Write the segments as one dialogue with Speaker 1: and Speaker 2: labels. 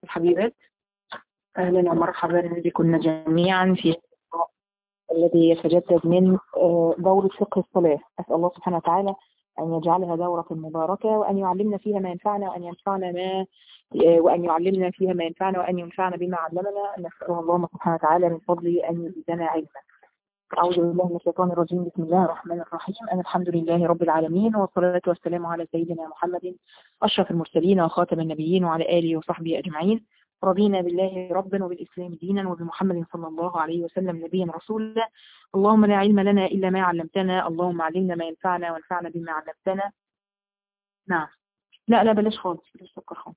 Speaker 1: الحبيبات، أهلا ومرحبا بكم جميعا في الذي يتجدد من دورة فقه الصلاة. أسأل الله سبحانه وتعالى أن يجعلها دورة مباركة، وأن يعلمنا فيها ما ينفعنا، وأن يعلمنا فيها ما ينفعنا، وأن ينفعنا بما علمنا. نسأل الله سبحانه وتعالى من فضله أن يزيدنا علما. أعوذ بالله من الشيطان الرجيم. بسم الله الرحمن الرحيم. أنا الحمد لله رب العالمين، والصلاة والسلام على سيدنا محمد أشرف المرسلين وخاتم النبيين، وعلى آله وصحبه أجمعين. رضينا بالله ربا وبالإسلام دينا وبمحمد صلى الله عليه وسلم نبيا رسولا. اللهم لا علم لنا إلا ما علمتنا، اللهم علمنا ما ينفعنا وانفعنا بما علمتنا. نعم، لا بلاش خالص، بلاش سكر خالص.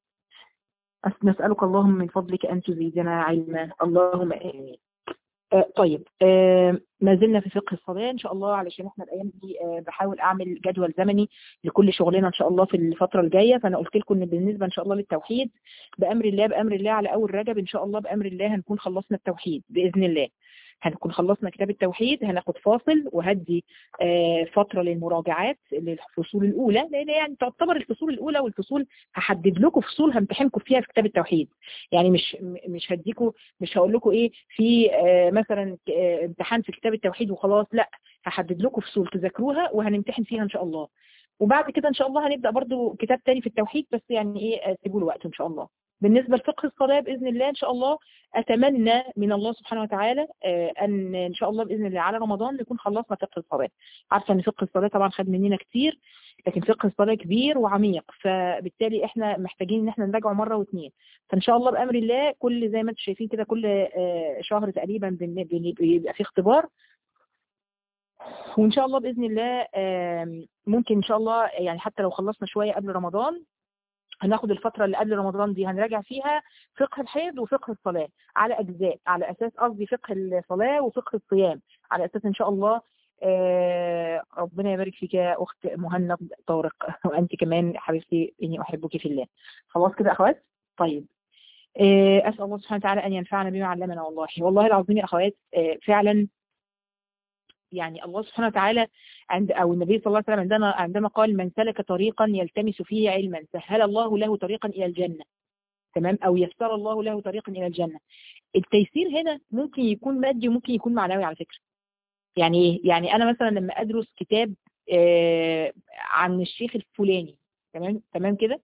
Speaker 1: نسألك اللهم من فضلك أن تزيدنا علما، اللهم آمين. طيب، ما زلنا في فقه الصلاة إن شاء الله، علشان احنا الأيام دي بحاول أعمل جدول زمني لكل شغلنا إن شاء الله في الفترة الجاية. فأنا قلت لكم إن بالنسبة إن شاء الله للتوحيد بأمر الله على أول رجب إن شاء الله بأمر الله هنكون خلصنا التوحيد بإذن الله. هنكون خلصنا كتاب التوحيد، هناخد فاصل وهدي فترة للمراجعات للفصول الأولى، لأن يعني تعتبر الفصول الأولى والفصول هحدد لكم فصول همتحنكم فيها في كتاب التوحيد. يعني مش هديكم، مش هقول لكم إيه في مثلا امتحان في كتاب التوحيد وخلاص، لا، هحدد لكم فصول تذاكروها وهنمتحن فيها إن شاء الله. وبعد كده إن شاء الله هنبدأ برضو كتاب تاني في التوحيد، بس يعني إيه سيبوا له وقت إن شاء الله. بالنسبة لفقه الصلاة بإذن الله إن شاء الله أتمنى من الله سبحانه وتعالى أن إن شاء الله بإذن الله على رمضان نكون خلصنا فقه الصلاة. عارفة أن فقه الصلاة طبعا خد مننا كتير، لكن فقه الصلاة كبير وعميق، فبالتالي إحنا محتاجين إن إحنا نراجعه مرة واثنين. فإن شاء الله بأمر الله كل زي ما أنتم شايفين كده كل شهر تقريبا بيبقى فيه اختبار. وإن شاء الله بإذن الله ممكن إن شاء الله يعني حتى لو خلصنا شوية قبل رمضان هناخد الفترة اللي قبل رمضان دي هنراجع فيها فقه الحيض وفقه الصلاة على أجزاء، على أساس قصدي فقه الصلاة وفقه الصيام، على أساس إن شاء الله ربنا يبارك فيك يا أخت مهند طارق وأنت كمان حبيبتي إني أحبك في الله. خلاص كده أخوات. طيب، أسأل الله سبحانه وتعالى أن ينفعنا بما علمنا. والله العظيم يا أخوات فعلا يعني الله سبحانه وتعالى أو النبي صلى الله عليه وسلم عندما قال من سلك طريقا يلتمس فيه علما سهل الله له طريقا إلى الجنة، تمام، أو يسر الله له طريقا إلى الجنة. التيسير هنا ممكن يكون مادي وممكن يكون معنوي على فكرة. يعني إيه؟ يعني أنا مثلا لما أدرس كتاب عن الشيخ الفلاني، تمام كده،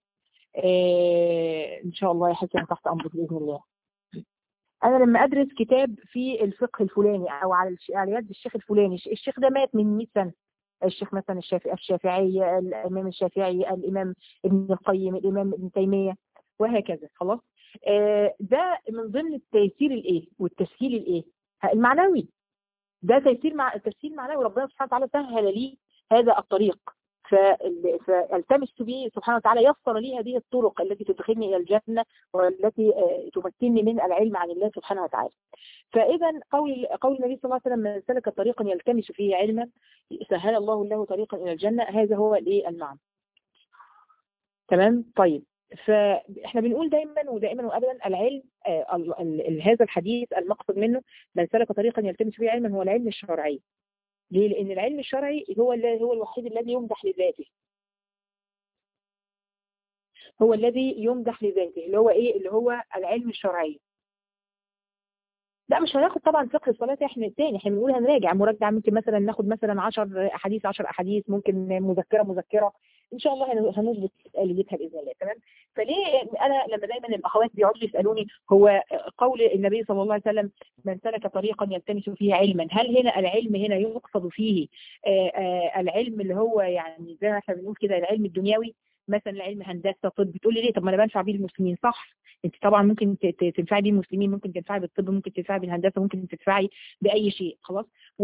Speaker 1: إن شاء الله يا حسن تحت أمرك بإذن الله. أنا لما أدرس كتاب في الفقه الفلاني أو على يد الشيخ الفلاني، الشيخ ده مات من 100 سنة، الشيخ مثلا الشافعي، الإمام الشافعي، الإمام ابن القيم، الإمام ابن تيمية، وهكذا. خلاص، ده من ضمن التيسير الإيه والتسهيل الإيه المعنوي. ده تسهيل معنوي، ربنا سبحانه وتعالى سهل لي هذا الطريق، فالتمس به سبحانه وتعالى، يسر لي هذه الطرق التي تدخلني إلى الجنة والتي تمكنني من العلم عن الله سبحانه وتعالى. فإذا قول النبي صلى الله عليه وسلم من سلك طريقا يلتمس فيه علما سهل الله له طريقا إلى الجنة، هذا هو المعنى. تمام. طيب، فاحنا بنقول دائما وابدا العلم هذا الحديث المقصد منه من سلك طريقا يلتمس فيه علما هو العلم الشرعي. ليه؟ لأن العلم الشرعي هو الوحيد الذي يمدح لذاته، هو الذي يمدح لذاته، اللي هو ايه؟ اللي هو العلم الشرعي. لا مش هناخد طبعا فقه الصلاة احنا الثاني، احنا بنقول هنراجع مراجعة، ممكن مثلا ناخد مثلا 10 أحاديث، ممكن مذكرة ان شاء الله هنظبط آليتها بإذن الله. تمام. فليه انا لما دايما الاخوات بيقعدوا يسالوني هو قول النبي صلى الله عليه وسلم من سلك طريقا يلتمس فيه علما، هل هنا العلم هنا يقصد فيه العلم اللي هو يعني زي ما احنا بنقول كده العلم الدنيوي، مثلا علم هندسه طب؟ بتقول لي ليه؟ طب ما انا بنفع بيه المسلمين. صح، انت طبعا ممكن تنفعي بيه المسلمين، ممكن تنفعي بالطب، ممكن تنفعي بالهندسه، ممكن تنفعي باي شيء. خلاص،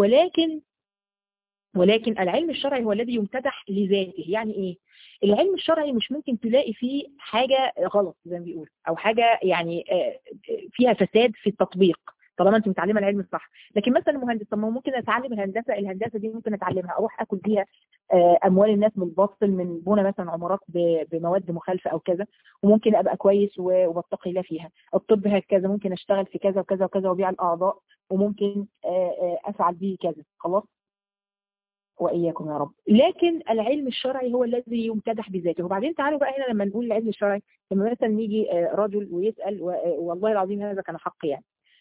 Speaker 1: ولكن العلم الشرعي هو الذي يمتدح لذاته. يعني ايه؟ العلم الشرعي مش ممكن تلاقي فيه حاجه غلط زي ما بيقول، او حاجه يعني فيها فساد في التطبيق طالما انت متعلمه العلم الصح. لكن مثلا المهندس، طب ما ممكن اتعلم الهندسه دي ممكن اتعلمها اروح اكل بيها اموال الناس بالباطل من بنى مثلا عمارات بمواد مخالفه او كذا، وممكن ابقى كويس وبتقي الله فيها. الطب هكذا، ممكن اشتغل في كذا وكذا وكذا وبيع الاعضاء، وممكن افعل به كذا. خلاص، وإياكم يا رب. لكن العلم الشرعي هو الذي يمتدح بذاته. وبعدين تعالوا بقى هنا لما نقول العلم الشرعي، لما مثلا يجي رجل ويسأل والله العظيم هذا كان حق يعني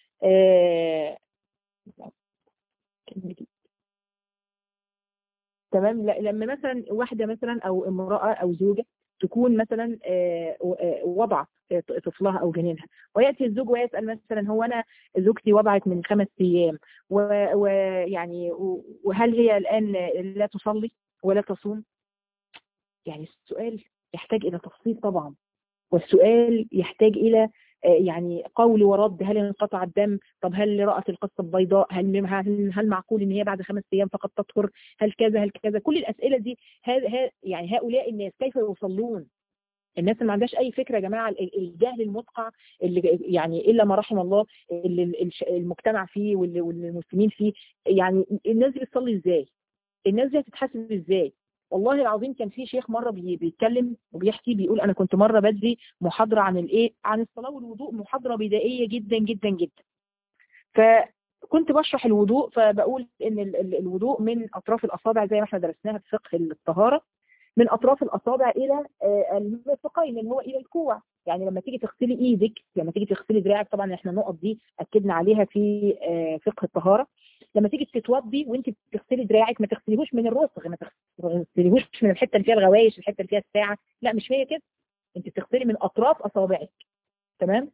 Speaker 1: تمام. لما مثلا واحدة مثلا أو امرأة أو زوجة تكون مثلا وضعت طفلها أو جنينها، ويأتي الزوج ويسأل مثلا هو أنا زوجتي وضعت من 5 أيام ويعني وهل هي الآن لا تصلي ولا تصوم؟ يعني السؤال يحتاج إلى تفصيل طبعا، والسؤال يحتاج إلى يعني قول ورد. هل انقطع الدم؟ طب هل رأت القصة البيضاء؟ هل معقول ان هي بعد 5 أيام فقط تطهر؟ هل كذا هل كذا؟ كل الأسئلة دي يعني هؤلاء الناس كيف يصلون؟ الناس اللي ما عندهاش اي فكره يا جماعه، الجهل المدقع اللي يعني الا ما رحم الله اللي المجتمع فيه واللي المسلمين فيه. يعني الناس دي بتصلي ازاي؟ الناس دي هتتحاسب ازاي؟ والله العظيم كان في شيخ مره بيتكلم وبيحكي، بيقول انا كنت مره بدي محاضره عن الايه، عن الصلاه والوضوء، محاضره بدائيه جدا جدا جدا. فكنت بشرح الوضوء، فبقول ان الوضوء من اطراف الاصابع زي ما احنا درسناها في فقه الطهاره، من اطراف الاصابع الى المرفقين اللي هو الى الكوع. يعني لما تيجي تغسلي ايدك، لما تيجي تغسلي دراعك، طبعا احنا النقط دي اكدنا عليها في فقه الطهاره. لما تيجي تتوضي وانت بتغسلي دراعك ما تغسليهوش من الرسغ، ما تغسليهوش من الحته اللي فيها الغوايش، الحته اللي فيها الساعه، لا مش هي كده. انت بتغسلي من اطراف اصابعك. تمام.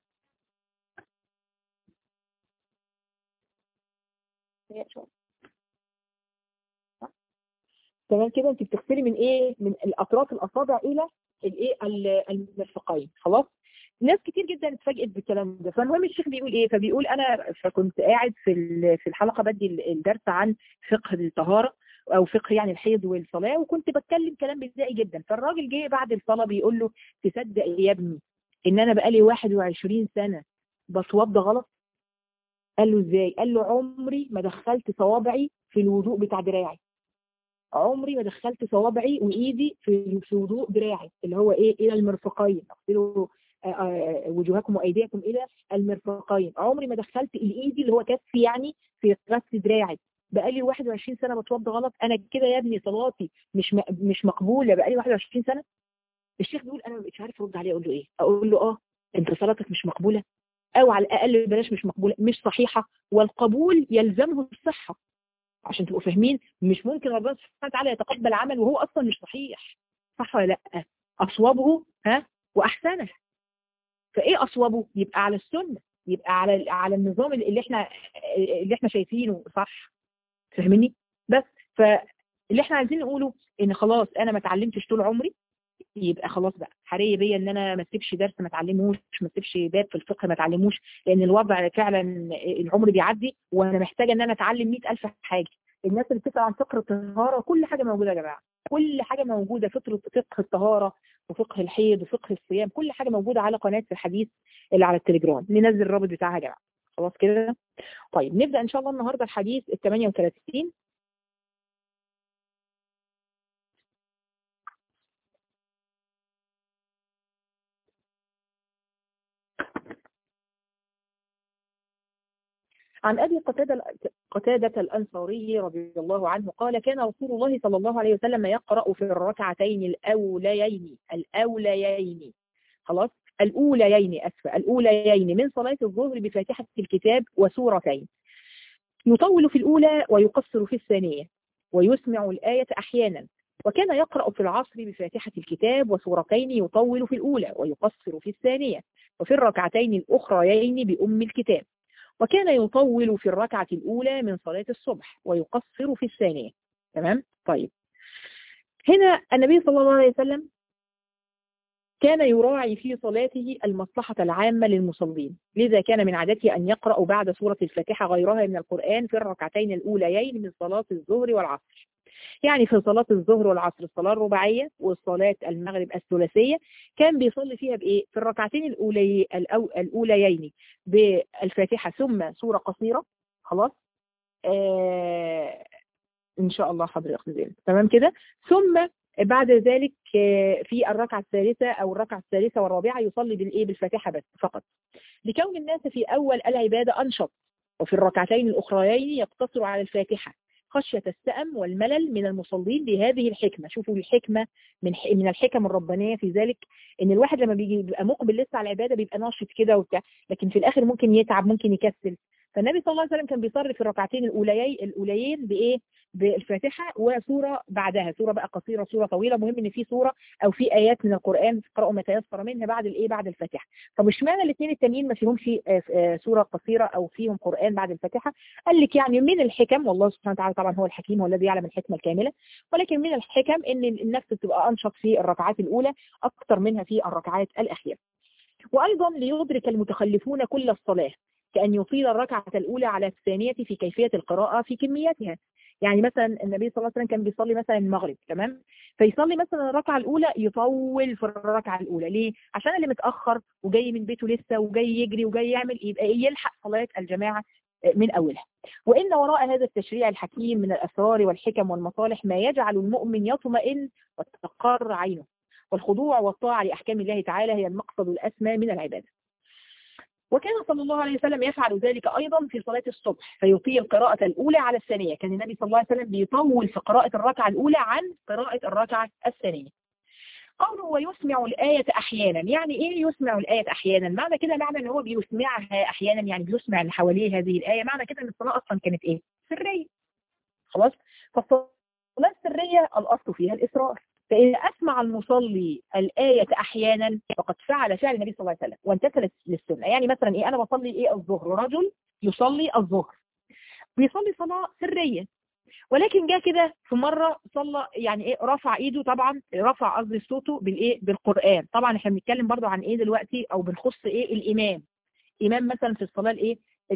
Speaker 1: تمام كده. انت بتغسلي من ايه؟ من الاطراف الاصابع الى الايه المرفقين. خلاص. ناس كتير جدا اتفاجئت بالكلام ده. فالمهم الشيخ بيقول ايه؟ فبيقول انا فكنت قاعد في الحلقه بدي الدرس عن فقه الطهاره او فقه يعني الحيض والصلاه، وكنت بتكلم كلام بدائي جدا. فالراجل جه بعد الصلاه بيقول له تصدق يا ابني ان انا بقالي 21 سنه بتوضى غلط؟ قال له ازاي؟ قال له عمري ما دخلت صوابعي في الوضوء بتاع دراعي، عمري ما دخلت صوابعي وايدي في وضوء دراعي اللي هو ايه، الى المرفقين. اغسلوا وجوهكم وايديكم الى المرفقين. عمري ما دخلت الايدي اللي هو كفي يعني في غسل دراعي. بقالي 21 سنه بتوضى غلط، انا كده يا ابني صلاتي مش مقبوله بقالي 21 سنه؟ الشيخ بيقول انا مش عارف ارد عليه. اقول له ايه؟ اقول له انت صلاتك مش مقبوله، او على الاقل بلاش مش مقبوله، مش صحيحه، والقبول يلزمه الصحه. عشان تبقوا فاهمين، مش ممكن ربنا سبحانه وتعالى يتقبل عمل وهو اصلا مش صحيح. صح ولا لا؟ اصوبه واحسنه. فايه اصوبه؟ يبقى على السنه، يبقى على النظام اللي احنا شايفينه صح. فاهميني؟ بس فاللي احنا عايزين نقوله ان خلاص انا ما اتعلمتش طول عمري، يبقى خلاص بقى حريه بيا ان انا ما اسيبش درس ما اتعلموش، ما اسيبش باب في الفقه ما اتعلموش، لان الوضع فعلا العمر بيعدي وانا محتاجه ان انا اتعلم 100,000 حاجه. الناس اللي بتسال عن فقه الطهاره كل حاجه موجوده يا جماعه، كل حاجه موجوده. فقه الطهاره وفقه الحيض وفقه الصيام، كل حاجه موجوده على قناه الحديث اللي على التليجرام. ننزل الرابط بتاعها يا جماعه. خلاص كده. طيب نبدا ان شاء الله النهارده الحديث ال 38. عن أبي قتادة الأنصاري رضي الله عنه قال كان رسول الله صلى الله عليه وسلم يقرأ في الركعتين الأوليين خلاص، الأوليين من صلاة الظهر بفاتحة الكتاب وسورتين، يطول في الأولى ويقصر في الثانية، ويسمع الآية أحيانا. وكان يقرأ في العصر بفاتحة الكتاب وسورتين، يطول في الأولى ويقصر في الثانية، وفي الركعتين الأخريين بأم الكتاب. وكان يطول في الركعة الأولى من صلاة الصبح ويقصر في الثانية. تمام؟ طيب هنا النبي صلى الله عليه وسلم كان يراعي في صلاته المصلحة العامة للمصلين، لذا كان من عادته أن يقرأ بعد سورة الفاتحة غيرها من القرآن في الركعتين الأوليين من صلاة الظهر والعصر. يعني في صلاة الظهر والعصر الصلاة الرباعية وصلاة المغرب الثلاثية كان بيصلي فيها بإيه؟ في الركعتين الأوليين بالفاتحة ثم سورة قصيرة. خلاص. إن شاء الله حضر أخذ. تمام كده. ثم بعد ذلك في الركعة الثالثة أو الركعة الثالثة والرابعة يصلي بالإيه؟ بالفاتحة بس فقط، لكون الناس في أول العبادة أنشط، وفي الركعتين الأخريين يقتصر على الفاتحة، خشية السأم والملل من المصلين بهذه الحكمة. شوفوا الحكمة من الحكم الربانية في ذلك، ان الواحد لما بيبقى مقبل لسه على العبادة بيبقى ناشط كده وبتاع، لكن في الاخر ممكن يتعب، ممكن يكسل. فالنبي صلى الله عليه وسلم كان بيصلي في الركعتين الاوليين بايه؟ بالفاتحة وسورة بعدها، سورة بقى قصيرة سورة طويلة، مهم ان في سورة او في ايات من القرآن قرأوا ما تيسر منها بعد الايه؟ بعد الفاتحة. طب اشمعنى الاثنين التانيين ما فيهمش سورة قصيرة او فيهم قرآن بعد الفاتحة؟ قال لك يعني من الحكم، والله سبحانه وتعالى طبعا هو الحكيم والذي يعلم الحكمة الكاملة، ولكن من الحكم ان النفس تبقى انشط في الركعات الاولى اكثر منها في الركعات الاخيرة. وايضا ليدرك المتخلفون كل الصلاة، كأن يطيل الركعة الأولى على الثانية في كيفية القراءة في كمياتها. يعني مثلا النبي صلى الله عليه وسلم كان بيصلي مثلا المغرب، تمام؟ فيصلي مثلا الركعة الأولى يطول في الركعة الأولى، ليه؟ عشان اللي متأخر وجاي من بيته لسه وجاي يجري وجاي يعمل يبقى يلحق صلاة الجماعة من أولها. وإن وراء هذا التشريع الحكيم من الأسرار والحكم والمصالح ما يجعل المؤمن يطمئن وتقر عينه، والخضوع والطاعة لأحكام الله تعالى هي المقصد الأسمى من العبادة. وكان صلى الله عليه وسلم يفعل ذلك أيضا في صلاة الصبح، فيطيل القراءة الأولى على الثانية. كان النبي صلى الله عليه وسلم بيطول في قراءة الركعة الأولى عن قراءة الركعة الثانية. قوله ويسمع الآية أحيانا، يعني إيه يسمع الآية أحيانا؟ معنى كده معنى إن هو بيسمعها أحيانا، يعني بيسمع اللي حواليه هذه الآية. معنى كده إن الصلاة أصلا كانت إيه؟ سرية. خلاص؟ فالصلاة السرية الأصل فيها الإسرار، فإذا أسمع المصلي الآية أحيانا فقد فعل فعل النبي صلى الله عليه وسلم وامتثل للسنة. يعني مثلا إيه؟ أنا بصلي إيه؟ الظهر، رجل يصلي الظهر بيصلي صلاة سرية، ولكن جاء كده في مرة صلى يعني إيه؟ رفع إيده، طبعا رفع قصدي صوته بالإيه؟ بالقرآن. طبعا إحنا بنتكلم برضو عن إيه دلوقتي؟ أو بنخص إيه؟ الإمام. إمام مثلا في الصلاة الإيه؟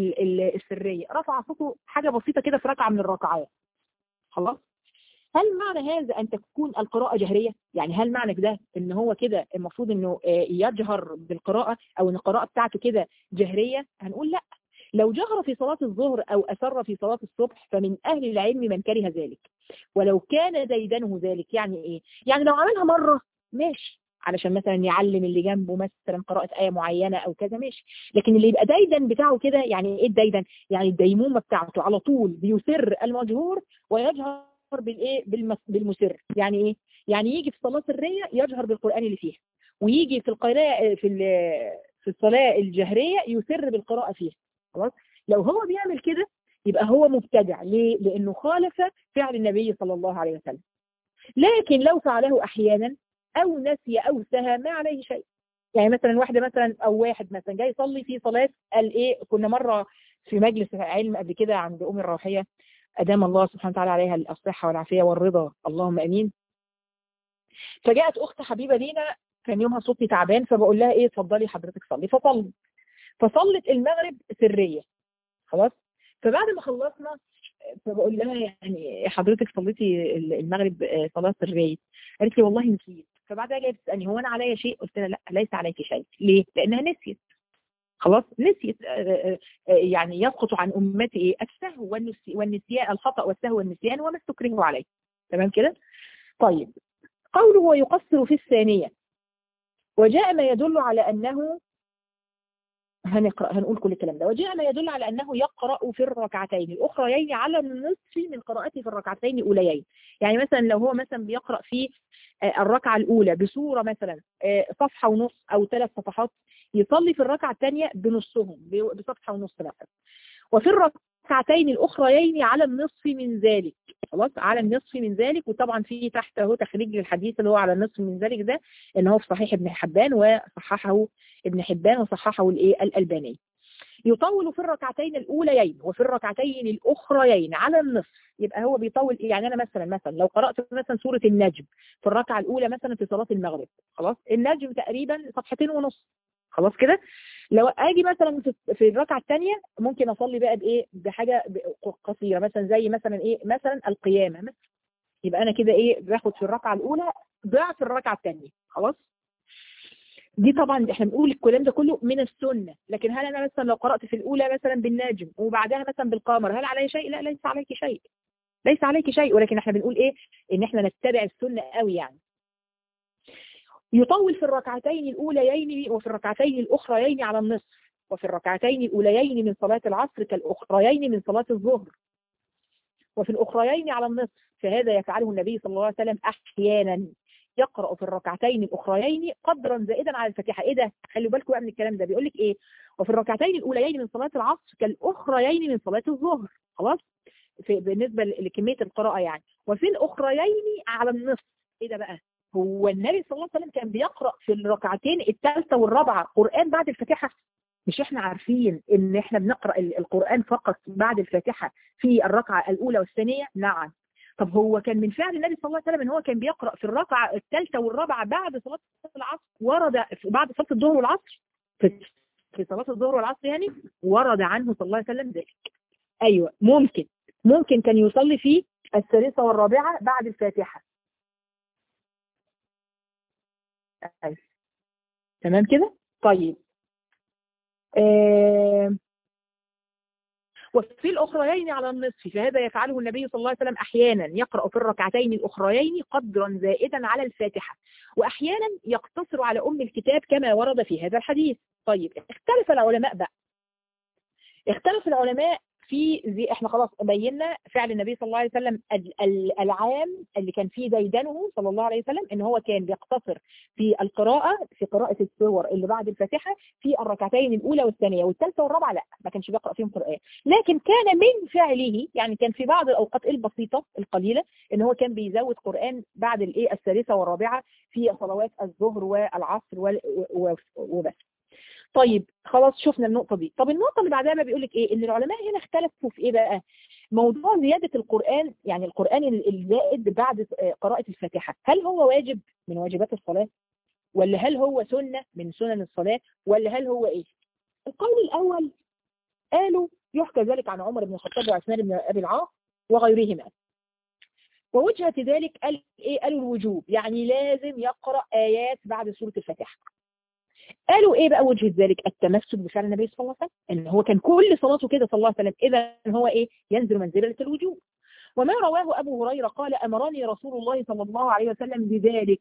Speaker 1: السرية رفع صوته حاجة بسيطة كده في ركعة من الركعات. خلاص؟ هل معنى هذا أن تكون القراءة جهرية؟ يعني هل معنى كده إن هو كده المفروض إنه يجهر بالقراءة أو إن القراءة بتاعته كده جهرية؟ هنقول لا. لو جهر في صلاة الظهر أو أسر في صلاة الصبح فمن أهل العلم من كره ذلك، ولو كان ديدنه ذلك. يعني إيه؟ يعني لو عملها مرة ماشي، علشان مثلا يعلم اللي جنبه مثلا قراءة آية معينة أو كذا ماشي، لكن اللي يبقى ديدن بتاعه كده، يعني إيه الديدن؟ يعني الديمومة بتاعته على طول بيسر المجهور ويجهر بالايه؟ بالمسر. يعني ايه؟ يعني يجي في الصلاه السريه يجهر بالقران اللي فيها، ويجي في القراءه في الصلاه الجهريه يسر بالقراءه فيها. خلاص؟ لو هو بيعمل كده يبقى هو مبتدع. ليه؟ لانه خالف فعل النبي صلى الله عليه وسلم. لكن لو فعله احيانا او نسي او سهى ما عليه شيء. يعني مثلا واحده مثلا او واحد مثلا جاي يصلي في صلاه الايه، كنا مره في مجلس علم قبل كده عند ام الروحيه أدام الله سبحانه وتعالى عليها الصحة والعافية والرضا، اللهم أمين. فجاءت أخت حبيبة لينا كان يومها صوتي تعبان، فبقول لها إيه اتفضلي حضرتك صلي، فصلت المغرب سرية. خلاص؟ فبعد ما خلصنا فبقول لها يعني حضرتك صليتي المغرب صلاة سرية؟ قالت لي والله نسيت. فبعدها جايه تسألني هو أنا عليا شيء؟ قلت لها لا ليس عليك شيء. ليه؟ لأنها نسيت. خلاص؟ نسيت. يعني يسقط عن أمتي إيه؟ السهو والنسيان، الخطأ والسهو والنسيان وما استكرهوا عليه. تمام كده؟ طيب، قوله ويقصر في الثانية، وجاء ما يدل على أنه هنقول كل الكلام ده. وجاء ما يدل على أنه يقرأ في الركعتين الأخريين على النصف من قراءته في الركعتين الأوليين. يعني مثلا لو هو مثلا بيقرأ في الركعة الأولى بسورة مثلا صفحة ونص أو 3 صفحات، يصلي في الركعة الثانية بنصهم بصفحة ونص مثلا، وفي الركعتين الأخريين على النصف من ذلك. خلاص؟ على النصف من ذلك. وطبعا في تحت اهو تخريج للحديث اللي هو على النصف من ذلك ده، ان هو في صحيح ابن حبان وصححه ابن حبان وصححه الألباني. يطول في الركعتين الأوليين وفي الركعتين الأخريين على النصف. يبقى هو بيطول يعني أنا مثلا لو قرأت مثلا سورة النجم في الركعة الأولى مثلا في صلاة المغرب، خلاص النجم تقريبا 2.5 صفحة. خلاص كده؟ لو اجي مثلا في الركعه الثانيه ممكن اصلي بقى بايه؟ بحاجه قصيره مثلا زي مثلا ايه؟ مثلا القيامه مثلا. يبقى انا كده ايه؟ باخد في الركعه الاولى ضعف الركعه الثانيه. خلاص؟ دي طبعا احنا بنقول الكلام ده كله من السنه، لكن هل انا مثلا لو قرات في الاولى مثلا بالناجم وبعدها مثلا بالقمر هل علي شيء؟ لا ليس عليك شيء، ليس عليك شيء. ولكن احنا بنقول ايه؟ ان احنا نتبع السنه قوي يعني. يطول في الركعتين الأوليين وفي الركعتين الأخريين على النصف، وفي الركعتين الأوليين من صلاة العصر كالأخريين من صلاة الظهر. وفي الأخريين على النصف، فهذا يفعله النبي صلى الله عليه وسلم أحيانا، يقرأ في الركعتين الأخريين قدرا زائدا على الفاتحة. إيه ده؟ خلوا بالكم بقى من الكلام ده، بيقول لك إيه؟ وفي الركعتين الأوليين من صلاة العصر كالأخريين من صلاة الظهر. خلاص؟ بالنسبة لكمية القراءة يعني. وفي الأخريين على النصف. إيه ده بقى؟ هو النبي صلى الله عليه وسلم كان بيقرأ في الركعتين الثالثة والرابعة قرآن بعد الفاتحة؟ مش احنا عارفين ان احنا بنقرأ القرآن فقط بعد الفاتحة في الركعة الأولى والثانية؟ نعم. طب هو كان من فعل النبي صلى الله عليه وسلم ان هو كان بيقرأ في الركعة الثالثة والرابعة بعد صلاة العصر، ورد بعد صلاة الظهر والعصر، في صلاة الظهر والعصر يعني، ورد عنه صلى الله عليه وسلم ذلك. ايوه ممكن كان يصلي في الثالثة والرابعة بعد الفاتحة. أيوة. تمام كده. طيب وفي الأخريين على النصف، فهذا يفعله النبي صلى الله عليه وسلم أحيانا، يقرأ في الركعتين الأخريين قدرا زائدا على الفاتحة، وأحيانا يقتصر على أم الكتاب كما ورد في هذا الحديث. طيب اختلف العلماء بقى، اختلف العلماء في زي احنا خلاص بينا فعل النبي صلى الله عليه وسلم العام اللي كان فيه ديدنه صلى الله عليه وسلم ان هو كان بيقتصر في القراءة، في قراءة السور اللي بعد الفاتحة في الركعتين الأولى والثانية والثالثة والرابعة، لا ما كانش بيقرأ فيهم قرآن. لكن كان من فعله يعني كان في بعض الأوقات البسيطة القليلة ان هو كان بيزود قرآن بعد الايه الثالثة والرابعة في صلوات الظهر والعصر وبس. طيب خلاص شفنا النقطة دي. طب النقطة اللي بعدها ما بيقول لك ايه؟ ان العلماء هنا اختلفوا في ايه بقى؟ موضوع زيادة القرآن، يعني القرآن الزائد بعد قراءة الفاتحة، هل هو واجب من واجبات الصلاة؟ ولا هل هو سنة من سنن الصلاة؟ ولا هل هو ايه؟ القول الاول قالوا يحكى ذلك عن عمر بن الخطاب وعثمان بن ابي العاص وغيرهما. ووجهة ذلك قال ايه؟ قالوا الوجوب، يعني لازم يقرأ آيات بعد سورة الفاتحة. قالوا ايه بقى وجه ذلك؟ التمسك بفعل النبي صلى الله عليه وسلم، ان هو كان كل صلاته كده صلى الله عليه وسلم، اذا هو ايه؟ ينزل منزلة الوجوب. وما رواه ابو هريرة قال امرني رسول الله صلى الله عليه وسلم بذلك.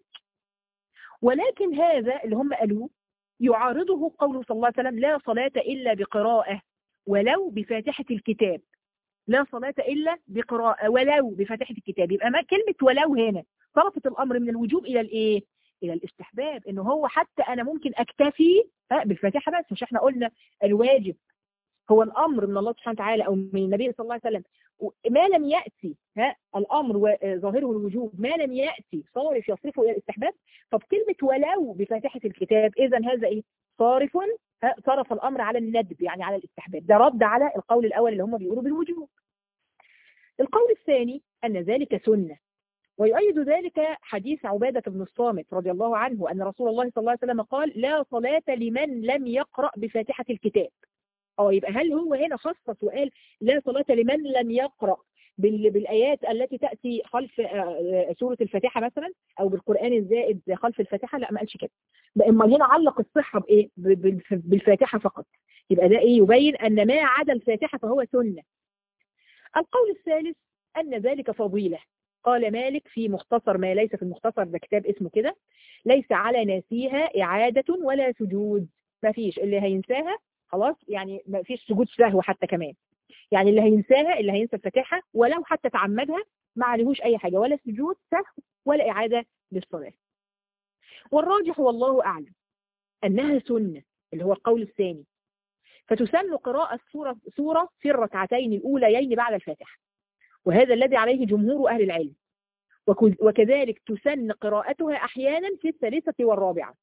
Speaker 1: ولكن هذا اللي هم قالوه يعارضه قوله صلى الله عليه وسلم لا صلاة الا بقراءة ولو بفاتحة الكتاب. لا صلاة الا بقراءة ولو بفاتحة الكتاب. يبقى ما كلمة ولو هنا صرفت الامر من الوجوب الى الايه؟ الى الاستحباب، انه هو حتى انا ممكن اكتفي بالفاتحه بس. مش احنا قلنا الواجب هو الامر من الله سبحانه وتعالى او من النبي صلى الله عليه وسلم، ما لم ياتي الامر وظاهره الوجوب ما لم ياتي صارف يصرفه الى الاستحباب. طب كلمه ولو بفاتحه الكتاب، اذا هذا ايه؟ صارف صرف الامر على الندب، يعني على الاستحباب. ده رد على القول الاول اللي هم بيقولوا بالوجوب. القول الثاني ان ذلك سنه، ويؤيد ذلك حديث عبادة بن الصامت رضي الله عنه أن رسول الله صلى الله عليه وسلم قال لا صلاة لمن لم يقرأ بفاتحة الكتاب. يبقى هل هو هنا خصص وقال لا صلاة لمن لم يقرأ بالآيات التي تأتي خلف سورة الفاتحة مثلا، أو بالقرآن الزائد خلف الفاتحة؟ لا، ما قالش كده. أما هنا علق الصحة بإيه؟ بالفاتحة فقط. يبقى ده إيه؟ يبين أن ما عدا الفاتحة فهو سنة. القول الثالث أن ذلك فضيلة. قال مالك في مختصر ما ليس في المختصر، ده كتاب اسمه كده، ليس على ناسيها إعادة ولا سجود. ما فيش اللي هينساها خلاص، يعني ما فيش سجود سهو حتى كمان. يعني اللي هينساها، اللي هينسى الفاتحة ولو حتى تعمدها، ما عليهوش أي حاجة، ولا سجود سهو ولا إعادة للصلاة. والراجح والله أعلم أنها سنة، اللي هو القول الثاني، فتسن قراءة سورة في الركعتين الأوليين بعد الفاتحة، وهذا الذي عليه جمهور أهل العلم. وكذلك تسن قراءتها أحيانا في الثالثة والرابعة.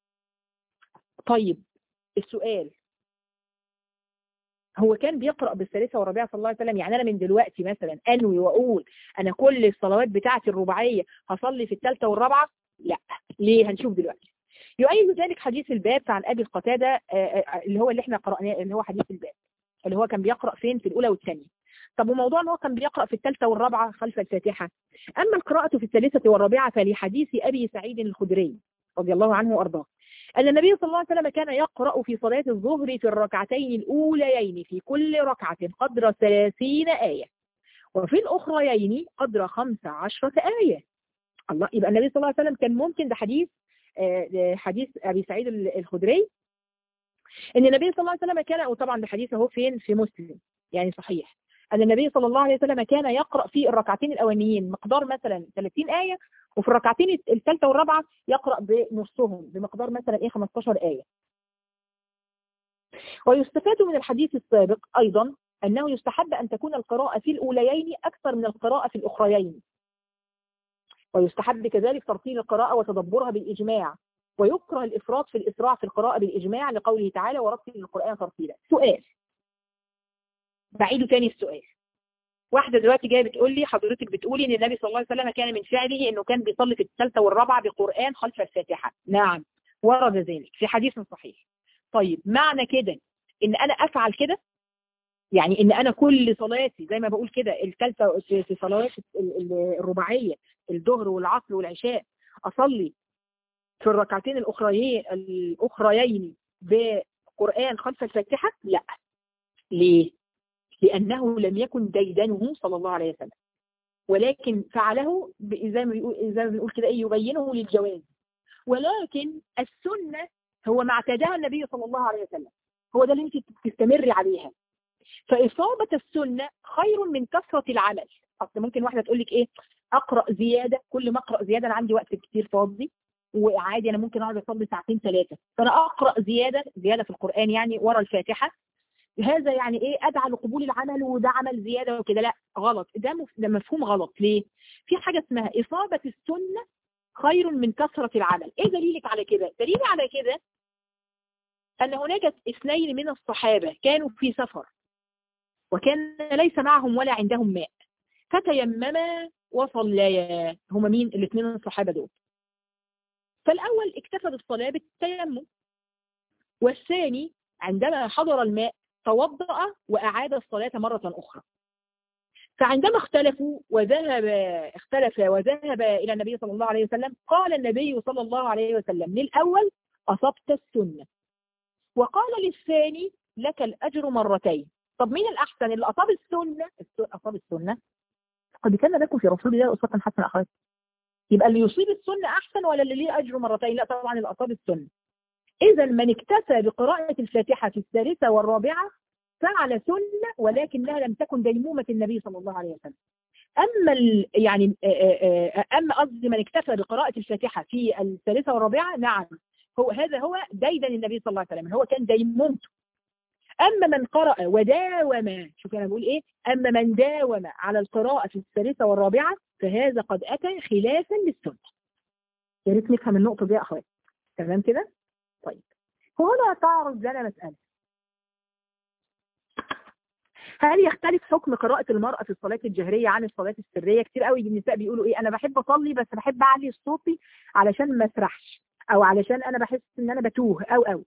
Speaker 1: طيب السؤال، هو كان بيقرأ بالثالثة والرابعة صلى الله عليه وسلم؟ يعني أنا من دلوقتي مثلا أنوي وأقول أنا كل الصلوات بتاعتي الرباعية هصلي في الثالثة والرابعة؟ لا. ليه؟ هنشوف دلوقتي. يؤيد ذلك حديث الباب عن أبي القتادة اللي هو اللي احنا قرأناه، اللي هو حديث الباب اللي هو كان بيقرأ فين؟ في الأولى والثانية. طب وموضوع ان هو كان بيقرأ في الثالثة والرابعة خلف الفاتحة. أما القراءة في الثالثة والرابعة فلحديث أبي سعيد الخدري رضي الله عنه وأرضاه أن النبي صلى الله عليه وسلم كان يقرأ في صلاة الظهر في الركعتين الأوليين في كل ركعة قدر 30 آية، وفي الأخريين قدر 15 آية. الله، يبقى النبي صلى الله عليه وسلم كان ممكن، ده حديث أبي سعيد الخدري، ان النبي صلى الله عليه وسلم كان، وطبعا ده حديث اهو فين؟ في مسلم يعني صحيح، أن النبي صلى الله عليه وسلم كان يقرأ في الركعتين الأولانيين مقدار مثلا 30 آية، وفي الركعتين الثالثة والرابعة يقرأ بنصهم بمقدار مثلا 15 آية. ويستفاد من الحديث السابق أيضا أنه يستحب أن تكون القراءة في الأوليين أكثر من القراءة في الأخريين، ويستحب كذلك ترتيل القراءة وتدبرها بالإجماع، ويكره الإفراط في الإسراع في القراءة بالإجماع لقوله تعالى ورتل القرآن ترتيلا. سؤال بعيده تاني السؤال. واحدة دلوقتي جاية بتقول لي حضرتك بتقولي ان النبي صلى الله عليه وسلم كان من فعله انه كان بيصلي في الثالثة والرابعة بقرآن خلف الفاتحة. نعم ورد ذلك في حديث صحيح. طيب معنى كده ان انا افعل كده؟ يعني ان انا كل صلاتي زي ما بقول كده الثالثة في صلوات الرباعية الظهر والعصر والعشاء اصلي في الركعتين الاخريين بقرآن خلف الفاتحة؟ لا. ليه؟ لأنه لم يكن ديدنه صلى الله عليه وسلم، ولكن فعله زي ما بنقول كده يبينه للجواز. ولكن السنة هو ما اعتادها النبي صلى الله عليه وسلم، هو ده اللي انت تستمري عليها. فإصابة السنة خير من كثرة العمل. أصل ممكن واحدة تقول لك ايه، أقرأ زيادة، كل ما أقرأ زيادة أنا عندي وقت كتير فاضي وعادي أنا ممكن أقعد أصلي ساعتين ثلاثة، فأنا أقرأ زيادة في القرآن يعني ورا الفاتحة، هذا يعني ايه ادعى لقبول العمل وده عمل زيادة وكده. لا غلط، ده مفهوم غلط. ليه؟ في حاجة اسمها إصابة السنة خير من كثرة العمل. ايه دليلك على كده؟ دليلي على كده ان هناك اثنين من الصحابة كانوا في سفر وكان ليس معهم ولا عندهم ماء، فتيمما وصليا. هما مين الاثنين الصحابة دول؟ فالاول اكتفى بالصلاة بالتيمم، والثاني عندما حضر الماء توضأ وأعاد الصلاة مرة أخرى. فعندما اختلف وذهب إلى النبي صلى الله عليه وسلم، قال النبي صلى الله عليه وسلم للأول أصبت السنة، وقال للثاني لك الأجر مرتين. طب مين الأحسن؟ اللي أصاب السنة أصاب السنة قد كان لكم في رسول الله أسوة حسنة أخوات. يبقى اللي يصيب السنة أحسن ولا اللي ليه أجر مرتين؟ لا طبعا اللي أصاب السنة. إذا من اكتفى بقراءة الفاتحة في الثالثة والرابعة فعل سنة، ولكنها لم تكن ديمومة النبي صلى الله عليه وسلم. أما قصدي من اكتفى بقراءة الفاتحة في الثالثة والرابعة، نعم هذا هو ديدن النبي صلى الله عليه وسلم، هو كان ديمومته. أما من قرأ وداوم، شوف أنا بقول إيه، أما من داوم على القراءة في الثالثة والرابعة فهذا قد أتى خلافا للسنة. يا ريت نفهم النقطة دي يا أخوات. تمام كده؟ طيب هنا تعرض لنا مسألة، هل يختلف حكم قراءة المرأة في الصلاة الجهرية عن الصلاة السرية؟ كتير قوي النساء بيقولوا ايه، انا بحب اصلي بس بحب اعلي صوتي علشان ما اسرحش، او علشان انا بحس ان انا بتوه او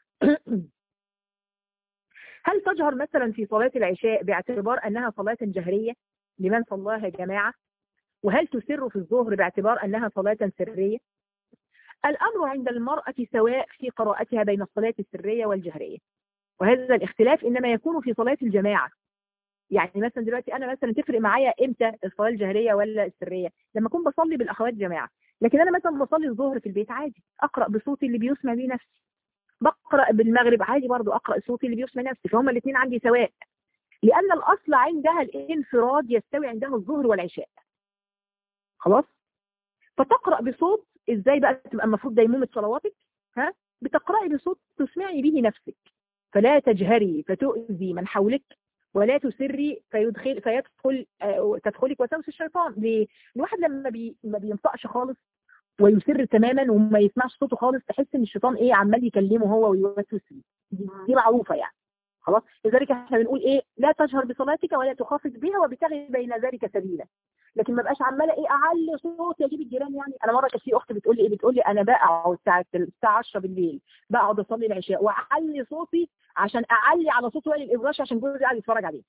Speaker 1: هل تجهر مثلا في صلاة العشاء باعتبار انها صلاة جهرية لمن صلاها جماعة؟ وهل تسر في الظهر باعتبار انها صلاة سرية؟ الامر عند المرأة سواء في قراءتها بين الصلاة السرية والجهرية، وهذا الاختلاف انما يكون في صلاة الجماعة. يعني مثلا دلوقتي انا مثلا تفرق معايا امتى الصلاه الجهريه ولا السريه؟ لما اكون بصلي بالاخوات جماعه. لكن انا مثلا بصلي الظهر في البيت عادي اقرا بصوتي اللي بيسمع بيه نفسي، بقرا بالمغرب عادي برضو اقرا صوتي اللي بيسمع نفسي، فهم الاثنين عندي سواء، لان الاصل عندها الانفراد يستوي عندها الظهر والعشاء. خلاص؟ فتقرا بصوت ازاي بقى تبقى المفروض ديمومه صلواتك؟ بتقراي بصوت تسمعي به نفسك، فلا تجهري فتؤذي من حولك، ولا تسري تدخلك وسوس الشيطان. الواحد لما ما بينطقش خالص ويسر تماما وما يسمعش صوته خالص، تحس ان الشيطان ايه عمال يكلمه هو ويوسوس فيه. دي معروفه يعني. خلاص، لذلك احنا بنقول ايه، لا تجهر بصلاتك ولا تخافت بها وابتغي بين ذلك سبيلا. لكن ما بقاش عماله ايه اعلي صوتي اجيب الجيران. يعني انا مره كانت في اخت بتقول لي ايه، بتقول لي انا بقعد الساعه 10 بالليل بقعد اصلي العشاء واعلي صوتي عشان اعلي على صوت وائل الابراش عشان جوزي قاعد يتفرج عليه.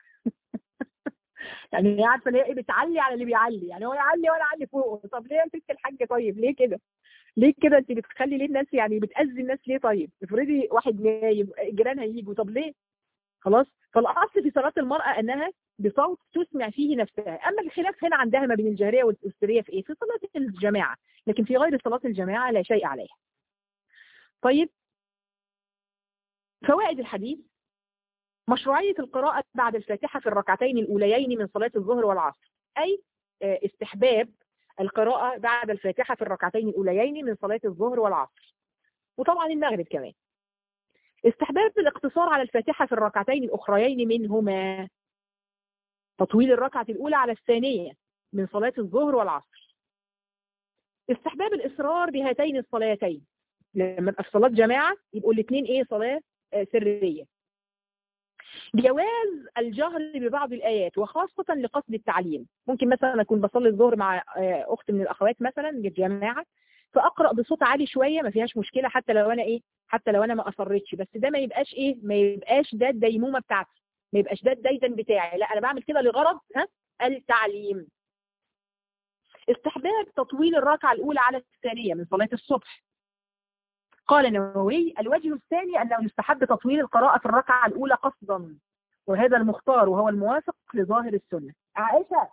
Speaker 1: يعني هي عارفه ليه بتعلي على اللي بيعلي، يعني هو يعلي وانا اعلي فوقه. طب ليه يا ست الحاجه؟ طيب ليه كده؟ ليه كده انت بتخلي ليه الناس يعني بتاذي الناس ليه؟ طيب افرضي واحد نايم الجيران هيجوا، طب ليه؟ خلاص. فالاصل في صلاه المراه انها بصوت تسمع فيه نفسها. اما الخلاف هنا عندها ما بين الجهريه والسريه في ايه؟ في صلاه الجماعه، لكن في غير صلاه الجماعه لا شيء عليها. طيب فوائد الحديث مشروعية القراءة بعد الفاتحة في الركعتين الأوليين من صلاة الظهر والعصر، أي استحباب القراءة بعد الفاتحة في الركعتين الأوليين من صلاة الظهر والعصر، وطبعا المغرب كمان. استحباب الاقتصار على الفاتحة في الركعتين الأخريين منهما، تطويل الركعة الأولى على الثانية من صلاة الظهر والعصر. استحباب الإصرار بهاتين الصلاتين، لما يبقى في صلاة جماعة يبقوا الاثنين إيه؟ صلاة سرية. جواز الجهر ببعض الآيات وخاصة لقصد التعليم، ممكن مثلا أكون بصلي الظهر مع أخت من الأخوات مثلا جماعة، فأقرأ بصوت عالي شوية ما فيهاش مشكلة، حتى لو أنا إيه، حتى لو أنا ما أصرتش، بس ده ما يبقاش إيه، ما يبقاش ده الديمومة بتاعتي، ما يبقاش ده الديدن بتاعي، لا أنا بعمل كده لغرض التعليم. استحباب تطويل الركعة الأولى على الثانية من صلاة الصبح. قال النووي: الوجه الثاني أنه يستحب تطويل القراءة في الركعة الأولى قصدا، وهذا المختار وهو الموافق لظاهر السنة. عائشة.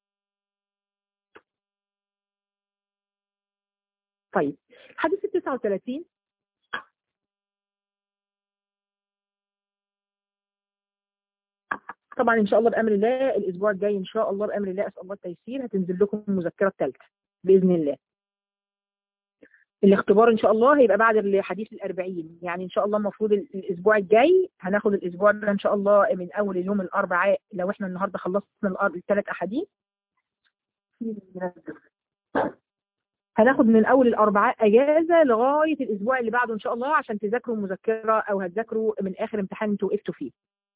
Speaker 1: طيب، حديث 39. طبعا إن شاء الله بأمر الله الأسبوع الجاي إن شاء الله بأمر الله أسأل الله التيسير هتنزل لكم المذكرة الثالثة بإذن الله. الاختبار إن شاء الله هيبقى بعد الحديث 40، يعني إن شاء الله المفروض الأسبوع الجاي هناخد الأسبوع ده إن شاء الله من أول اليوم الأربعاء، لو إحنا النهاردة خلصنا الثلاث أحاديث هناخد من أول الأربعاء أجازة لغاية الأسبوع اللي بعده إن شاء الله، عشان تذاكروا مذكرة أو هتذاكروا من آخر امتحان انتوا وقفتوا فيه.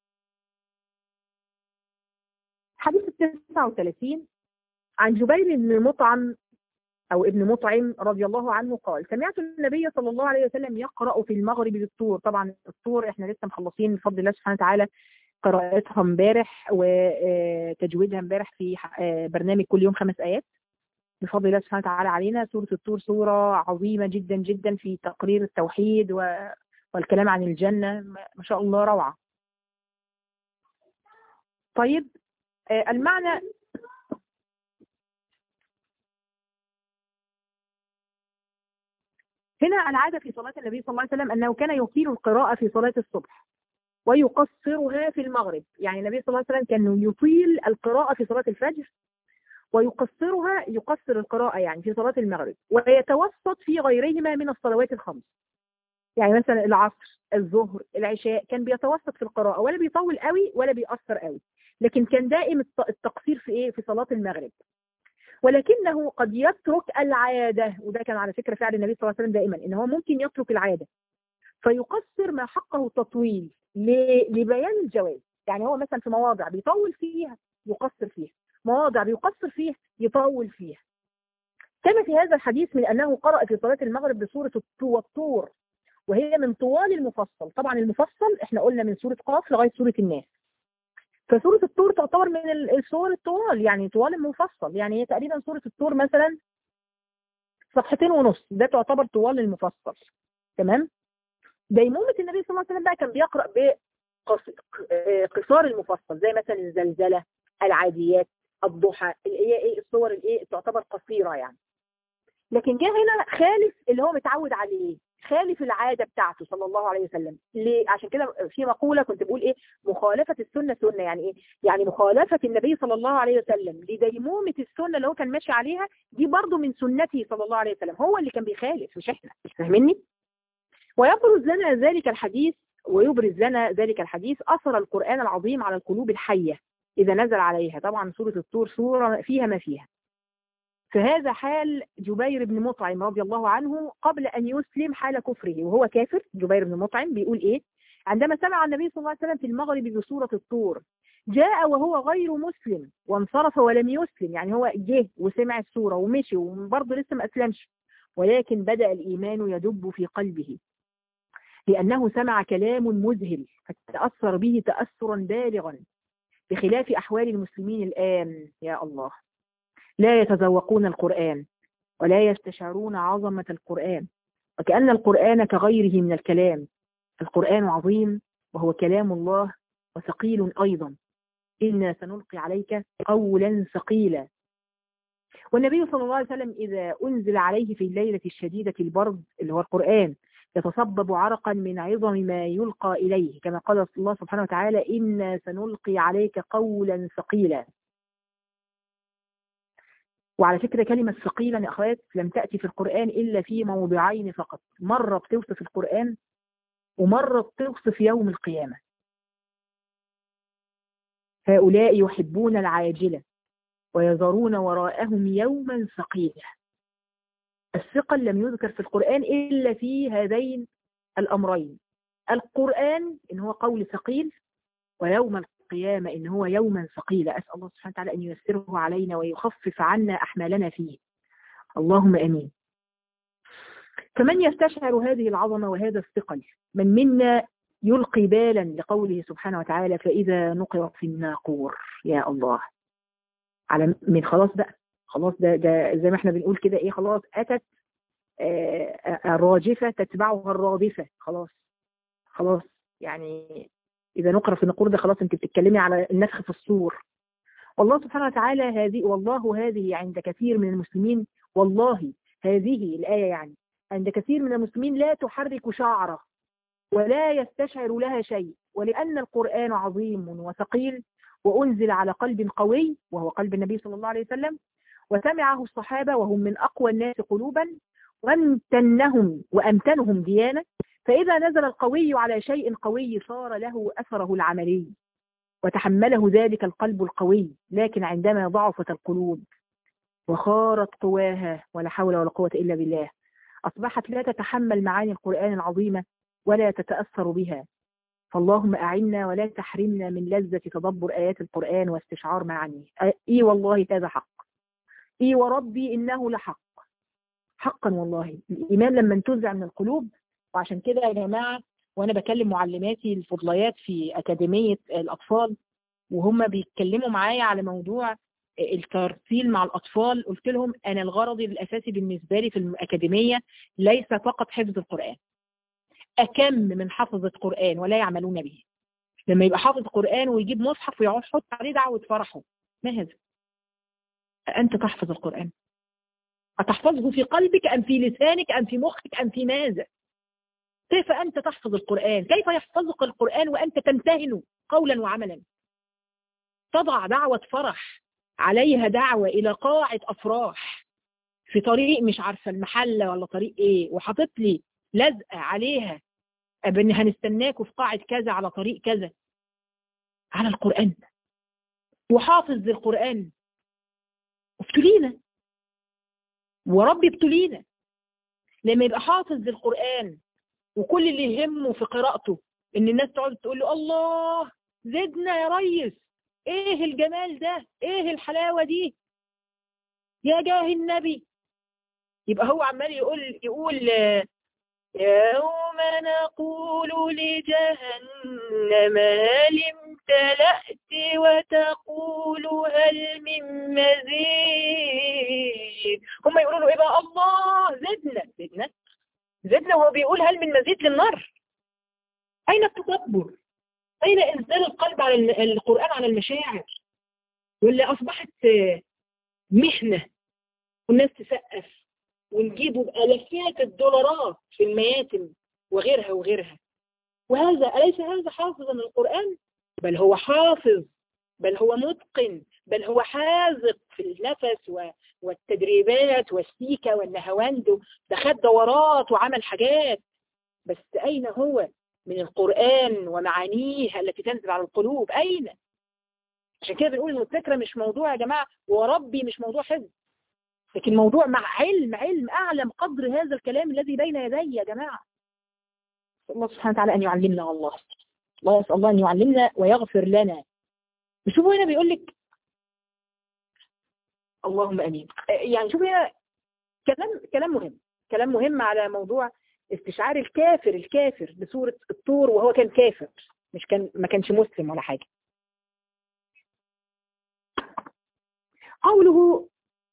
Speaker 1: حديث 39 عن جبير بن مطعم أو ابن مطعم رضي الله عنه قال: سمعت النبي صلى الله عليه وسلم يقرأ في المغرب بالطور. طبعا الطور احنا لسه مخلصين بفضل الله سبحانه وتعالى قراءتها امبارح وتجويدها امبارح في برنامج كل يوم 5 آيات بفضل الله سبحانه وتعالى علينا. سورة الطور سورة عظيمة جدا جدا في تقرير التوحيد والكلام عن الجنة، ما شاء الله روعة. طيب، المعنى هنا العادة في صلاة النبي صلى الله عليه وسلم أنه كان يطيل القراءة في صلاة الصبح ويقصرها في المغرب، يعني النبي صلى الله عليه وسلم كان يطيل القراءة في صلاة الفجر ويقصرها، يقصر القراءة يعني في صلاة المغرب، ويتوسط في غيرهما من الصلوات الخمس، يعني مثلا العصر الظهر العشاء كان بيتوسط في القراءة، ولا بيطول قوي ولا بيقصر قوي، لكن كان دائم التقصير في ايه؟ في صلاة المغرب. ولكنه قد يترك العادة، وده كان على فكرة فعل النبي صلى الله عليه وسلم دائما، ان هو ممكن يترك العادة فيقصر ما حقه التطويل لبيان الجواز. يعني هو مثلا في مواضع بيطول فيها يقصر فيها، مواضع بيقصر فيها يطول فيها. كما في هذا الحديث من أنه قرأ في صلاة المغرب بسورة الطور، وهي من طوال المفصل. طبعا المفصل احنا قلنا من سورة قاف لغاية سورة الناس، فسورة الطور تعتبر من السور الطوال، يعني طوال المفصل، يعني هي تقريبا سورة الطور مثلا 1.5 صفحة، ده تعتبر طوال المفصل. تمام. ديمومة النبي صلى الله عليه وسلم بقى كان بيقرأ بقصار المفصل، زي مثلا الزلزلة، العاديات، الضحى، ايه الصور الايه تعتبر قصيرة يعني. لكن جه هنا خالف اللي هو متعود عليه، خالف العادة بتاعته صلى الله عليه وسلم. ليه؟ عشان كده في مقولة كنت بقول ايه؟ مخالفة السنة سنة، يعني ايه؟ يعني مخالفة النبي صلى الله عليه وسلم لديمومة السنة اللي هو كان ماشي عليها، دي برضو من سنته صلى الله عليه وسلم، هو اللي كان بيخالف مش احنا. فاهمني؟ ويبرز لنا ذلك الحديث أثر القرآن العظيم على القلوب الحية إذا نزل عليها. طبعا سورة الطور سورة فيها ما فيها. فهذا حال جبير بن مطعم رضي الله عنه قبل أن يسلم، حال كفره وهو كافر. جبير بن مطعم بيقول إيه؟ عندما سمع النبي صلى الله عليه وسلم في المغرب بسورة الطور جاء وهو غير مسلم وانصرف ولم يسلم، يعني هو جه وسمع السورة ومشي وبرضه لسه ما أسلمش، ولكن بدأ الإيمان يدب في قلبه لأنه سمع كلام مذهل فتأثر به تأثرا بالغا، بخلاف أحوال المسلمين الآن. يا الله، لا يتذوقون القرآن ولا يستشعرون عظمة القرآن، وكأن القرآن كغيره من الكلام. القرآن عظيم وهو كلام الله وثقيل أيضا، إنا سنلقي عليك قولا ثقيلا. والنبي صلى الله عليه وسلم إذا أنزل عليه في الليلة الشديدة البرد اللي هو القرآن يتصبب عرقا من عظم ما يلقى إليه، كما قال الله سبحانه وتعالى إنا سنلقي عليك قولا ثقيلا. وعلى فكرة كلمة ثقيلا يا أخوات لم تأتي في القرآن إلا في موضعين فقط، مرة بتوصف القرآن ومرة بتوصف يوم القيامة. هؤلاء يحبون العاجلة ويذرون وراءهم يوما ثقيلا. الثقل لم يذكر في القرآن إلا في هذين الأمرين، القرآن إن هو قول ثقيل، ويوم القيامة إن هو يوما ثقيلا. أسأل الله سبحانه وتعالى أن ييسره علينا ويخفف عنا أحمالنا فيه، اللهم أمين. فمن يستشعر هذه العظمة وهذا الثقل؟ من منا يلقي بالا لقوله سبحانه وتعالى فإذا نقر في الناقور؟ يا الله، على من خلاص بقى، خلاص ده زي ما احنا بنقول كده ايه، خلاص أتت الراجفة تتبعها الرادفة، خلاص يعني إذا نقر في الناقور ده خلاص انت بتتكلمي على النفخ في الصور. والله سبحانه وتعالى هذه عند كثير من المسلمين، والله هذه الآية يعني عند كثير من المسلمين لا تحرك شعره ولا يستشعر لها شيء، ولأن القرآن عظيم وثقيل وأنزل على قلب قوي وهو قلب النبي صلى الله عليه وسلم، وسمعه الصحابة وهم من أقوى الناس قلوبا وأمتنهم ديانة، فإذا نزل القوي على شيء قوي صار له أثره العملي وتحمله ذلك القلب القوي. لكن عندما ضعفت القلوب وخارت قواها ولا حول ولا قوة إلا بالله، أصبحت لا تتحمل معاني القرآن العظيمة ولا تتأثر بها. فاللهم أعنا ولا تحرمنا من لذة تدبر آيات القرآن واستشعار معانيه. إي والله هذا حق، إي وربي إنه لحق، حقا والله. الإيمان لما انتزع من القلوب. وعشان كده يا جماعة وأنا بكلم معلماتي الفضليات في أكاديمية الأطفال وهم بيتكلموا معايا على موضوع الترتيل مع الأطفال، قلت لهم أنا الغرض الأساسي بالنسبة لي في الأكاديمية ليس فقط حفظ القرآن. أكم من حفظ القرآن ولا يعملون به. لما يبقى حافظ القرآن ويجيب مصحف ويقعد يحط عليه دعوة فرحه، ما هذا؟ أنت تحفظ القرآن، أتحفظه في قلبك أم في لسانك أم في مخك أم في ماذا؟ كيف أنت تحفظ القرآن؟ كيف يحفظك القرآن وأنت تمتهن قولا وعملا؟ تضع دعوة فرح عليها دعوة إلى قاعة أفراح في طريق مش عارفة المحلة ولا طريق إيه، وحطت لي لزقة عليها أبن هنستناكوا في قاعة كذا على طريق كذا، على القرآن وحافظ للقرآن. ابتلينا وربي ابتلينا لما يبقى حافظ للقرآن وكل اللي يهمه في قراءته ان الناس تقعد تقول له الله زدنا يا ريس، ايه الجمال ده، ايه الحلاوة دي يا جاه النبي. يبقى هو عمال يقول يوم نقول لجهنم هل امتلأت وتقول هل من مزيد. هم يقولوا له ايه بقى؟ الله زدنا وهو بيقول هل من مزيد للنار. اين التدبر؟ اين انزال القلب على القرآن على المشاعر؟ واللي اصبحت محنة والناس تسقف ونجيبه بآلافات الدولارات في المياتم وغيرها. وهذا أليس هذا حافظا للقرآن؟ بل هو حافظ، بل هو متقن، بل هو حاذق في النفس والتدريبات والسيكة والنهواند، ده خد دورات وعمل حاجات. بس أين هو من القرآن ومعانيه التي تنزل على القلوب؟ أين؟ عشان كده بنقول إن الفكرة مش موضوع يا جماعة وربي مش موضوع حفظ، لكن موضوع مع علم أعلم قدر هذا الكلام الذي بين يدي يا جماعة. الله سبحانه وتعالى أن يعلمنا، الله يسأل الله أن يعلمنا ويغفر لنا. شوفوا هنا بيقول لك اللهم أمين. يعني شوفوا هنا كلام مهم على موضوع استشعار الكافر بسورة الطور وهو كان كافر، ما كانش مسلم ولا حاجة. قوله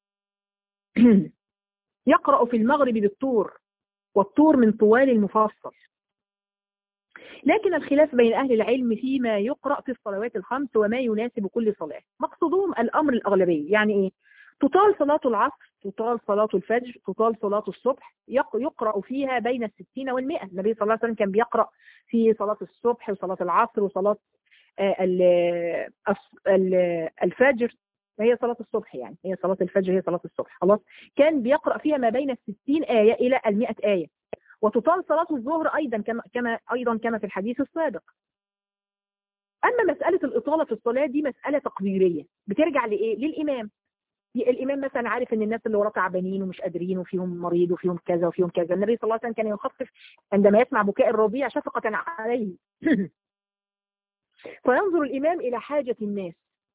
Speaker 1: يقرأ في المغرب بالطور، والطور من طوال المفصل. لكن الخلاف بين أهل العلم فيما يقرأ في الصلوات الخمس وما يناسب كل صلاة. مقصودهم الأمر الأغلبي، يعني إيه؟ تطال صلاة العصر تطال صلاة الفجر، تطال صلاة الصبح، يقرأ فيها بين 60 و100. النبي صلى الله عليه وسلم كان بيقرأ في صلاة الصبح وصلاة العصر وصلاة الفجر، هي صلاة الصبح، يعني هي صلاة الفجر هي صلاة الصبح، خلاص. كان بيقرأ فيها ما بين 60 آية إلى 100 آية. وتطال صلاة الظهر أيضا كما في الحديث السابق. أما مسألة الإطالة في الصلاة دي مسألة تقديرية، بترجع لإيه؟ للإمام. الإمام مثلا عارف إن الناس اللي وراه تعبانين ومش قادرين وفيهم مريض وفيهم كذا وفيهم كذا. النبي صلى الله عليه وسلم كان يخفف عندما يسمع بكاء الرضيع شفقة عليه. فينظر الإمام إلى حاجة الناس.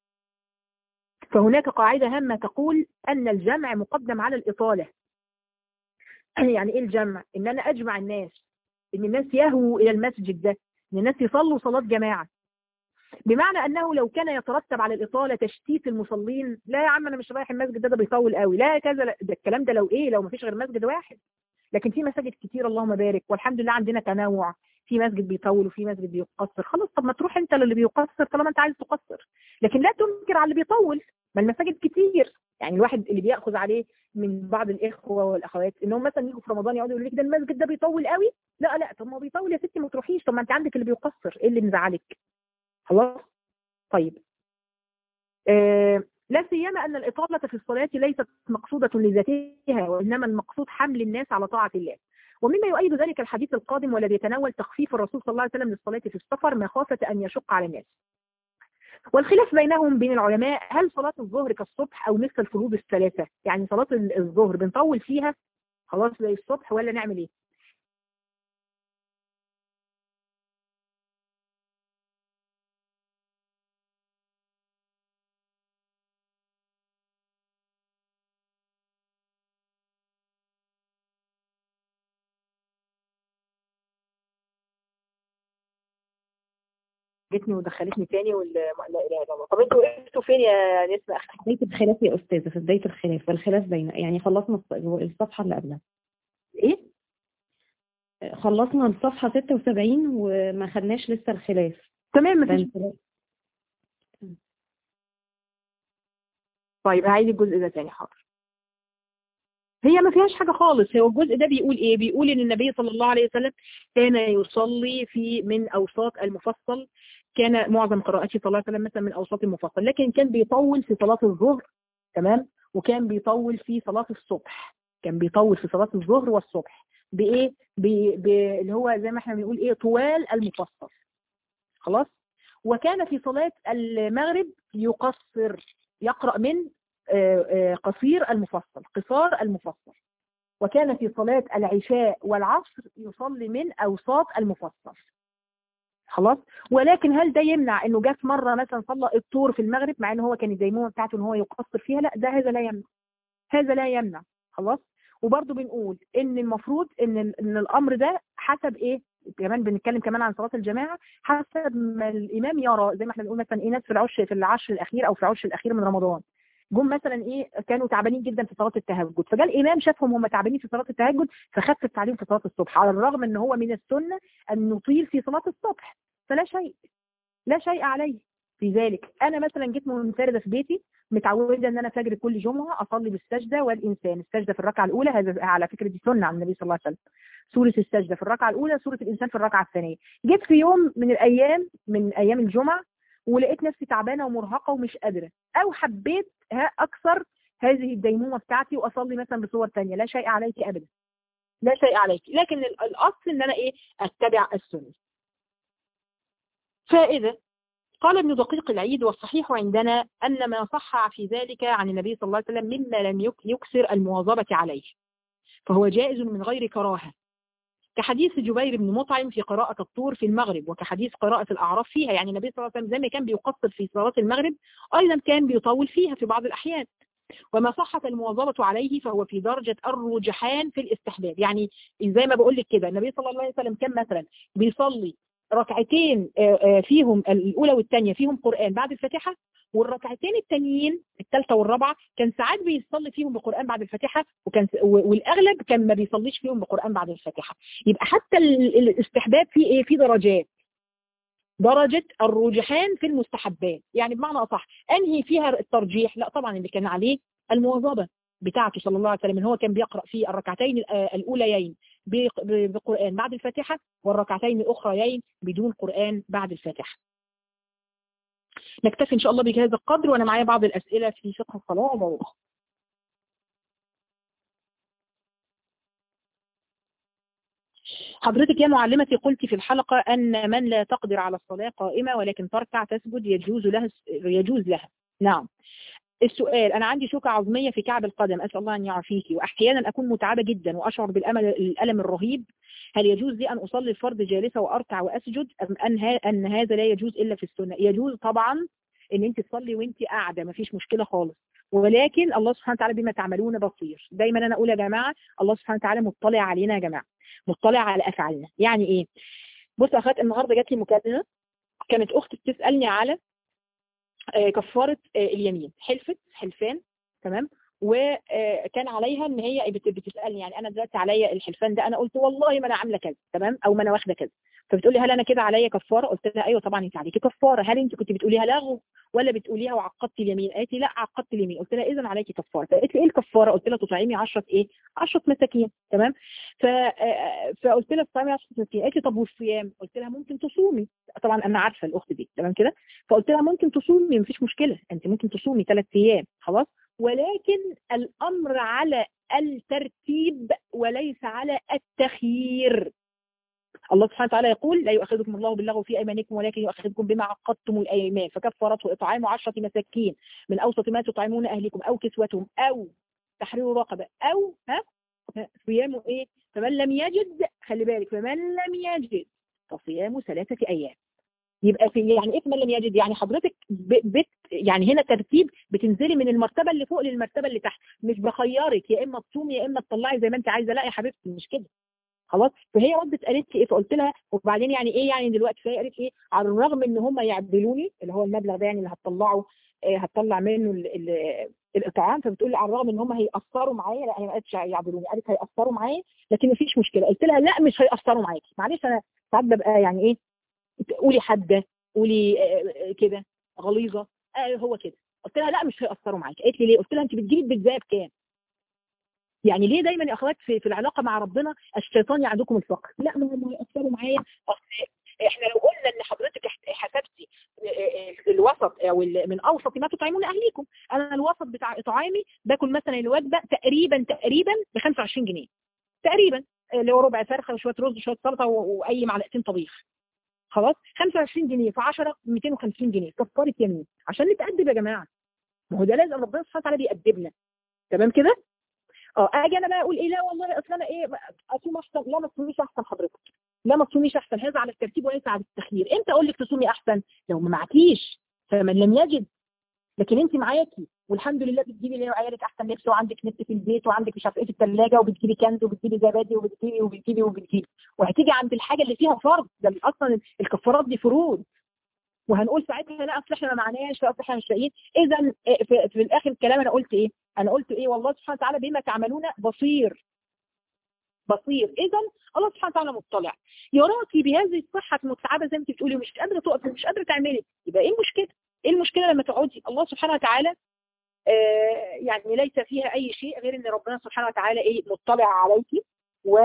Speaker 1: فهناك قاعدة هامة تقول أن الجمع مقدم على الإطالة. يعني إيه الجمع؟ إن أنا أجمع الناس، إن الناس يهووا إلى المسجد ده، إن الناس يصلوا صلاة جماعة. بمعنى أنه لو كان يترتب على الإطالة تشتيت المصلين، لا يا عم أنا مش رايح المسجد ده بيطول قوي، لا كذا، لا ده الكلام ده لو ما فيش غير مسجد واحد. لكن في مساجد كتير اللهم بارك، والحمد لله عندنا تنوع، في مسجد بيطول وفي مسجد بيقصر. خلاص طب ما تروح انت للي بيقصر طالما انت عايز تقصر، لكن لا تنكر على اللي بيطول. ما المساجد كتير، يعني الواحد اللي بياخذ عليه من بعض الاخوه والاخوات انهم مثلا يجوا في رمضان يقعدوا يقولوا لك ده المسجد ده بيطول قوي. لا طب ما هو بيطول يا ستي ما تروحيش، طب ما انت عندك اللي بيقصر، ايه اللي مزعلك؟ خلاص طيب. لا سيما أن الإطالة في الصلاة ليست مقصودة لذاتها، وإنما المقصود حمل الناس على طاعة الله. ومما يؤيد ذلك الحديث القادم والذي يتناول تخفيف الرسول صلى الله عليه وسلم للصلاة في السفر مخافة أن يشق على الناس. والخلاف بين العلماء هل صلاة الظهر كالصبح أو مثل الفروض الثلاثة، يعني صلاة الظهر بنطول فيها خلاص زي الصبح ولا نعمل إيه؟ جتني ودخلتني تاني لا اله الا الله. طب انتوا وقفتوا فين يا نسمة؟
Speaker 2: بداية الخلاف يا أستاذة، في بداية الخلاف، والخلاف بين يعني خلصنا الصفحة اللي قبلها.
Speaker 1: ايه؟
Speaker 2: خلصنا الصفحة 76 وما خدناش لسه الخلاف.
Speaker 1: تمام مفيش. طيب هعيد الجزء ده تاني حاضر. هي ما فيهاش حاجة خالص. هو الجزء ده بيقول ايه؟ بيقول ان النبي صلى الله عليه وسلم كان يصلي في من اوساط المفصل، كان معظم قراءته صلى الله عليه وسلم مثلا من اوساط المفصل، لكن كان بيطول في صلاة الظهر، تمام، وكان بيطول في صلاة الصبح، كان بيطول في صلاة الظهر والصبح بايه؟ اللي هو زي ما احنا بنقول ايه، طوال المفصل، خلاص. وكان في صلاة المغرب يقصر، يقرأ من قصير المفصل، قصار المفصل. وكان في صلاة العشاء والعصر يصلي من أوساط المفصل، خلاص. ولكن هل ده يمنع انه جه في مرة مثلا صلى الطور في المغرب مع ان هو كان الديمومة بتاعته ان هو يقصر فيها؟ لا، هذا لا يمنع، هذا لا يمنع، خلاص. وبرضه بنقول ان المفروض ان الامر ده حسب ايه، كمان بنتكلم كمان عن صلاة الجماعة، حسب ما الامام يرى. زي ما احنا بنقول مثلا ايه، ناس في العشر الاخير او في العشر الاخير من رمضان جم مثلا ايه، كانوا تعبانين جدا في صلاة التهجد، فجاء الامام شافهم هم تعبانين في صلاة التهجد فخفف عليهم في صلاة الصبح، على الرغم ان هو من السنة ان نطيل في صلاة الصبح، فلا شيء، لا شيء عليه في ذلك. انا مثلا جيت منفردة في بيتي، متعوده ان انا فجر كل جمعه اصلي بالسجده والانسان، السجده في الركعه الاولى، هذا على فكره دي سنه عن النبي صلى الله عليه وسلم، سوره السجده في الركعه الاولى، سوره الانسان في الركعه الثانيه. جيت في يوم من الايام من ايام الجمعه ولقيت نفسي تعبانه ومرهقه ومش قادره، او حبيت اكثر هذه الديمومه بتاعتي واصلي مثلا بصور ثانيه، لا شيء عليك ابدا، لا شيء عليك. لكن الاصل ان انا ايه، اتبع السنه. فاذا قال ابن دقيق العيد والصحيح عندنا أن ما صح في ذلك عن النبي صلى الله عليه وسلم مما لم يكثر المواظبة عليه فهو جائز من غير كراهة، كحديث جبير بن مطعم في قراءة الطور في المغرب، وكحديث قراءة الأعراف فيها. يعني النبي صلى الله عليه وسلم زي ما كان بيقصر في صلاة المغرب أيضا كان بيطول فيها في بعض الأحيان. وما صحت المواظبة عليه فهو في درجة الرجحان في الاستحباب. يعني زي ما بقول لك كده، النبي صلى الله عليه وسلم كان مثلا بيصلي ركعتين فيهم الأولى والثانية فيهم قرآن بعد الفاتحة، والركعتين التانيين الثالثة والرابعة كان ساعات بيصلي فيهم بقرآن بعد الفاتحة، والأغلب كان ما بيصليش فيهم بقرآن بعد الفاتحة. يبقى حتى الاستحباب فيه ايه، في درجات، درجة الرجحان في المستحبات. يعني بمعنى أصح أنهي فيها الترجيح؟ لا طبعا اللي كان عليه المواظبة بتاعته صلى الله عليه وسلم ان هو كان بيقرأ في الركعتين الأوليين بقرآن بعد الفاتحة، والركعتين الأخريين بدون قرآن بعد الفاتحة. نكتفي إن شاء الله بهذا القدر، وأنا معايا بعض الأسئلة في فقه الصلاة. حضرتك يا معلمتي قلت في الحلقة أن من لا تقدر على الصلاة قائمة ولكن تركع تسجد يجوز لها. نعم. السؤال: أنا عندي شوكة عظمية في كعب القدم، أسأل الله أن يعافيك، وأحيانا أكون متعبة جدا وأشعر بالألم الرهيب، هل يجوز لي أن أصلي الفرض جالسة وأركع وأسجد أم أن هذا لا يجوز إلا في السنة؟ يجوز طبعا إن أنت تصلي وأنت قاعدة، مفيش مشكلة خالص، ولكن الله سبحانه وتعالى بما تعملون بصير. دايما أنا أقول يا جماعة الله سبحانه وتعالى مطلع علينا يا جماعة، مطلع على أفعالنا. يعني إيه؟ بص يا أخوات، النهاردة جات لي مكالمة، كانت أختي بتسألني على كفارة اليمين، حلفان، تمام، وكان عليها ان هي بتسالني يعني انا دلوقتي عليا الحلفان ده، انا قلت والله ما انا عامله كذا، تمام، او ما انا واخده كذا، فبتقول لي هل انا كده عليا كفاره؟ قلت لها ايوه طبعا انت عليكي كفاره. هل انت كنت بتقوليها لغو ولا بتقوليها وعقدتي اليمين؟ قالت لي لا عقدت اليمين. قلت لها اذا عليكي كفاره. فقالت لي ايه الكفاره؟ قلت لها تطعمي 10 10 مساكين، تمام. فقلت لها تطعمي 10 مساكين. قالت لي طب والصيام؟ قلت لها ممكن تصومي. طبعا انا عارفه الاخت دي، تمام كده. فقلت لها ممكن تصومي، مفيش مشكله، انت ممكن تصومي 3 ايام خلاص، ولكن الامر على الترتيب وليس على التخيير. الله سبحانه وتعالى يقول لا يؤاخذكم الله باللغو في ايمانكم ولكن يؤاخذكم بما عقدتم الايمان، فكفارته اطعام 10 مساكين من اوسط ما تطعمون اهلكم او كسوتهم او تحرير رقبه او صيام فمن لم يجد، خلي بالك، فمن لم يجد فصيام 3 ايام. يبقى في يعني ايه فمن لم يجد؟ يعني حضرتك يعني هنا ترتيب، بتنزلي من المرتبه اللي فوق للمرتبه اللي تحت، مش بخيرك يا اما تصومي يا اما تطلعي زي ما انت عايزه، لا يا حبيبتي مش كده خلاص. فهي ردت قالت لي ايه؟ فقلت لها وبعدين يعني ايه يعني دلوقتي؟ فهي قالت لي على الرغم ان هم يعدلوني اللي هو المبلغ ده يعني اللي هتطلعه هتطلع منه الاطعام، فبتقول لي على الرغم ان هم هيأثروا معايا، لا هي ما قالتش يعدلوني، قالت هيأثروا معايا لكن مفيش مشكله. قلت لها لا مش هيأثروا معاكي، معلش انا ساعات ببقى يعني ايه، قولي حاده، قولي كده غليظه، هو كده. قلت لها لا مش هيأثروا معاكي. قالت لي ليه؟ قلت لها انت بتجيبي البيتزا بكام؟ يعني ليه دايما يا اخوات في العلاقه مع ربنا الشيطان يعدكم الفقر؟ لا ما هم هيأثروا معايا. احنا لو قلنا ان حضرتك حسبتي الوسط او من اوسط ما تطعمون اهليكم، انا الوسط بتاع اطعامي باكل مثلا الوجبه تقريبا ب 25 جنيه تقريبا، اللي هو ربع فرخه وشويه رز وشويه سلطه واي معلقتين طبيخ، خلاص 25 جنيه في 10 250 جنيه كفاره يمين عشان نتأدب يا جماعه. ما هو ده لازم ربنا سبحانه وتعالى بيأدبنا، تمام كده. اجي انا بقى اقول ايه؟ لا والله اصل انا اصوم احسن. لا ما تصوميش احسن حضرتك، لا ما تصوميش احسن، هذا على الترتيب وليس على التخيير. امتى اقول لك تصومي احسن؟ لو ما معكيش، فمن لم يجد. لكن انت معاكي والحمد لله بتجيبي لعيالك احسن لبس، وعندك نت في البيت، وعندك مش عارف ايه في الثلاجه، وبتجيبي كنز، وبتجيبي زبادي، وبتجيبي وهتيجي عند الحاجه اللي فيها فرض، ده اصلا الكفارات دي فروض، وهنقول ساعتها لا اصل احنا ما معناش، اصل احنا مش لاقيين. اذا في الاخر الكلام انا قلت ايه؟ والله سبحانه وتعالى بما تعملون بصير. اذا الله سبحانه وتعالى مطلع، يراكي بهذه الصحه متعبه زي ما انت بتقولي ومش قادره تقفي ومش قادره تعملي، يبقى ايه المشكله؟ لما تقعدي؟ الله سبحانه وتعالى يعني ليس فيها اي شيء غير ان ربنا سبحانه وتعالى مطلع عليكي و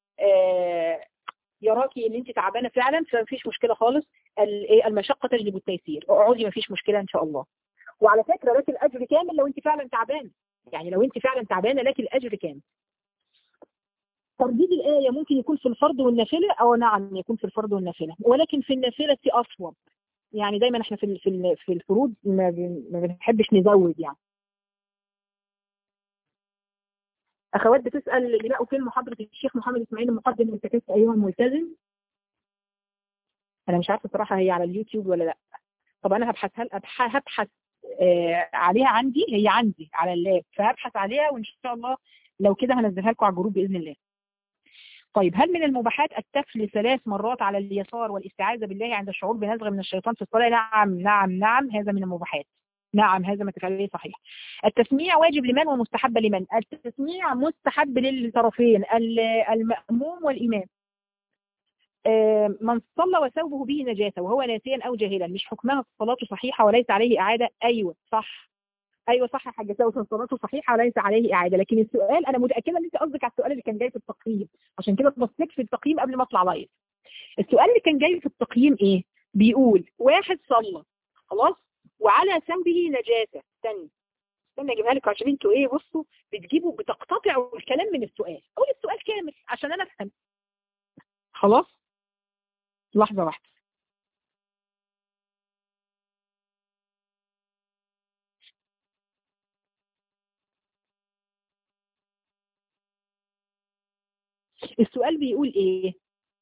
Speaker 1: يراكي ان انت تعبانه فعلا، فمفيش مشكله خالص. المشقه تجلب التيسير، اقعدي مفيش مشكله ان شاء الله. وعلى فكره لك الاجر كامل لو انت فعلا تعبانه، يعني لو انت فعلا تعبانه لك الاجر كامل. ترديد الآية ممكن يكون في الفرض والنافلة، أو نعم يكون في الفرض والنافلة، ولكن في النافلة أصوب. يعني دايما احنا في الفروض ما بنحبش نزود يعني. أخوات بتسأل لقوا فين محاضرة الشيخ محمد إسماعيل المقدم للتكاسل أيها الملتزم؟ أنا مش عارفة صراحة هي على اليوتيوب ولا لأ. طب أنا هبحث عليها، هي عندي على اللاب، فهبحث عليها وإن شاء الله لو كده هنزلها لكم على الجروب بإذن الله. طيب هل من المباحات التفل 3 مرات على اليسار والاستعاذة بالله عند الشعور بنزغ من الشيطان في الصلاة؟ نعم هذا من المباحات. نعم هذا ما تفعله صحيح. التسميع واجب لمن ومستحب لمن؟ التسميع مستحب للطرفين، المأموم والإمام. من صلى وثوبه به نجاسة وهو ناسيا أو جاهلا، مش حكمها الصلاة صحيحة وليس عليه إعادة؟ أيوة صح. ايوه صح يا حاجه سوسن، صلاته صحيحه وليس عليه اعاده. لكن السؤال انا متاكده ان انت قصدك على السؤال اللي كان جاي في التقييم، عشان كده بصيت في التقييم قبل ما اطلع لايف. السؤال اللي كان جاي في التقييم ايه؟ بيقول واحد صلى خلاص وعلى ثوبه نجاسه. استنى اجيبها لك عشان انتوا ايه، بصوا بتجيبوا بتقتطعوا الكلام من السؤال. قول السؤال كامل عشان انا افهم. خلاص لحظه واحده. السؤال بيقول ايه؟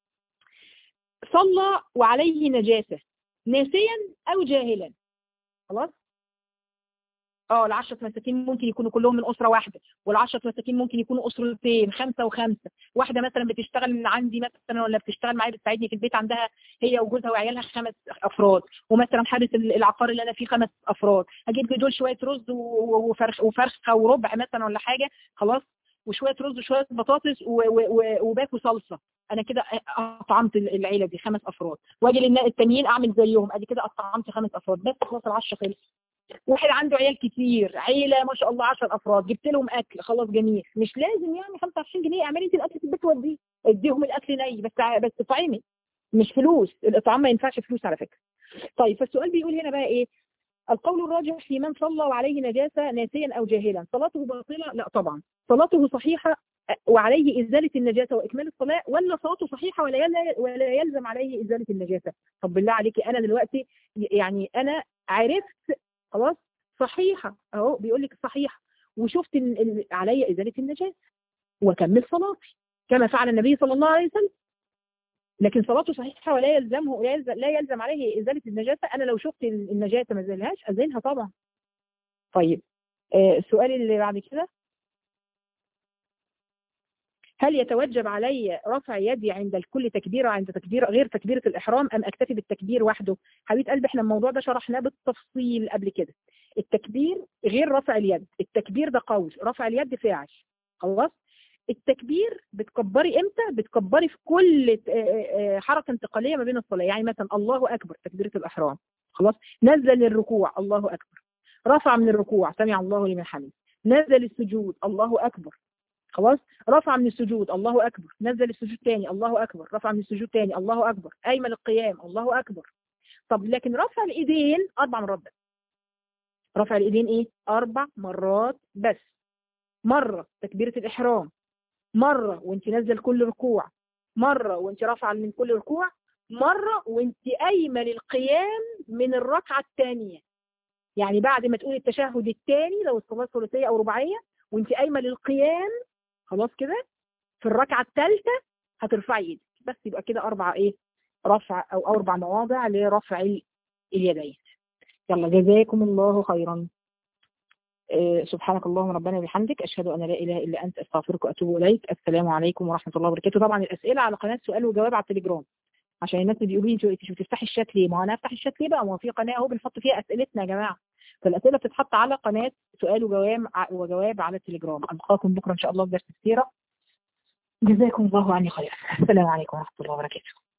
Speaker 1: صلى وعليه نجاسه ناسيا او جاهلا. خلاص ال10 مساكين ممكن يكونوا كلهم من اسره واحده، وال10 مساكين ممكن يكونوا اسرتين، 5 و5. واحده مثلا بتشتغل من عندي مثلا، ولا بتشتغل معايا بتساعدني في البيت، عندها هي وجوزها وعيالها 5 افراد، ومثلا حارس العقار اللي انا فيه 5 افراد، هجيب دول شويه رز وفرخه وربع مثلا ولا حاجه. خلاص وشويه رز وشويه بطاطس وباكو صلصه. انا كده اطعمت العيله دي 5 افراد، واجي التانيين اعمل زيهم، ادي كده اطعمت 5 افراد بس. خلاص ال10 خلص. واحد عنده عيال كتير، عيله ما شاء الله 10 افراد، جبت لهم اكل خلاص جميل. مش لازم يعني 25 جنيه اعملي انت الاكل في البيت وديه، اديهم الاكل ني بس طعمي، مش فلوس. الاطعام ما ينفعش فلوس على فكره. طيب فالسؤال بيقول هنا بقى ايه؟ القول الراجح في من صلى وعليه نجاسه ناسيا او جاهلا، صلاته باطله؟ لا طبعا. صلاته صحيحه وعليه ازاله النجاسه واكمال الصلاه، ولا صلاته صحيحه ولا يلزم عليه ازاله النجاسه؟ طب بالله عليكي انا دلوقتي يعني انا عرفت خلاص صحيحه اهو، بيقول لك صحيحه، وشفت ان علي ازاله النجاسه واكمل صلاتي كما فعل النبي صلى الله عليه وسلم. لكن صلاته صحيحه ولا يلزمه لا يلزم عليه ازاله النجاسه. انا لو شفت النجاسه ما زالهاش ازيلها طبعا. طيب السؤال اللي بعد كده، هل يتوجب علي رفع يدي عند كل تكبيره، عند تكبيره غير تكبيره الاحرام، ام اكتفي بالتكبير وحده؟ حبيبه قلبي احنا الموضوع ده شرحناه بالتفصيل قبل كده. التكبير غير رفع اليد. التكبير ده قول، رفع اليد فعل. خلاص التكبير بتكبري امتى؟ بتكبري في كل حركه انتقاليه ما بين الصلاه. يعني مثلا الله اكبر تكبيره الاحرام، خلاص نزل للركوع الله اكبر، رفع من الركوع سمع الله لمن حمده، نزل السجود الله اكبر، خلاص رفع من السجود الله اكبر، نزل السجود تاني الله اكبر، رفع من السجود تاني الله اكبر، قايمه للقيام الله اكبر. طب لكن رفع الايدين 4 مرات بس. رفع الايدين ايه؟ 4 مرات بس. مره تكبيره الاحرام، مرة وانت نزل كل ركوع، مرة وانت رافعة من كل ركوع، مرة وانت قايمة للقيام من الركعة الثانية. يعني بعد ما تقولي التشهد الثاني لو الصلاة ثلاثية او رباعية وانت قايمة للقيام، خلاص كده في الركعة الثالثة هترفعي ايدك بس. يبقى كده 4 ايه؟ رفع او 4 مواضع لرفع اليدين. يلا جزاكم الله خيرا. سبحانك اللهم ربنا وبحمدك أشهد أن لا إله إلا أنت أستغفرك وأتوب إليك. السلام عليكم ورحمة الله وبركاته. طبعا الأسئلة على قناة سؤال وجواب على التليجرام، عشان الناس اللي بيقولوا لي انتوا مش بتفتحي الشات ليه؟ ما هو انا افتح الشات ليه بقى؟ ما هو في قناه اهو بنحط فيها اسئلتنا يا جماعه. فالاسئله بتتحط على قناه سؤال وجواب على التليجرام. القاكم بكره ان شاء الله في درس السيره. جزاكم الله عني خيرا. السلام عليكم ورحمه الله وبركاته.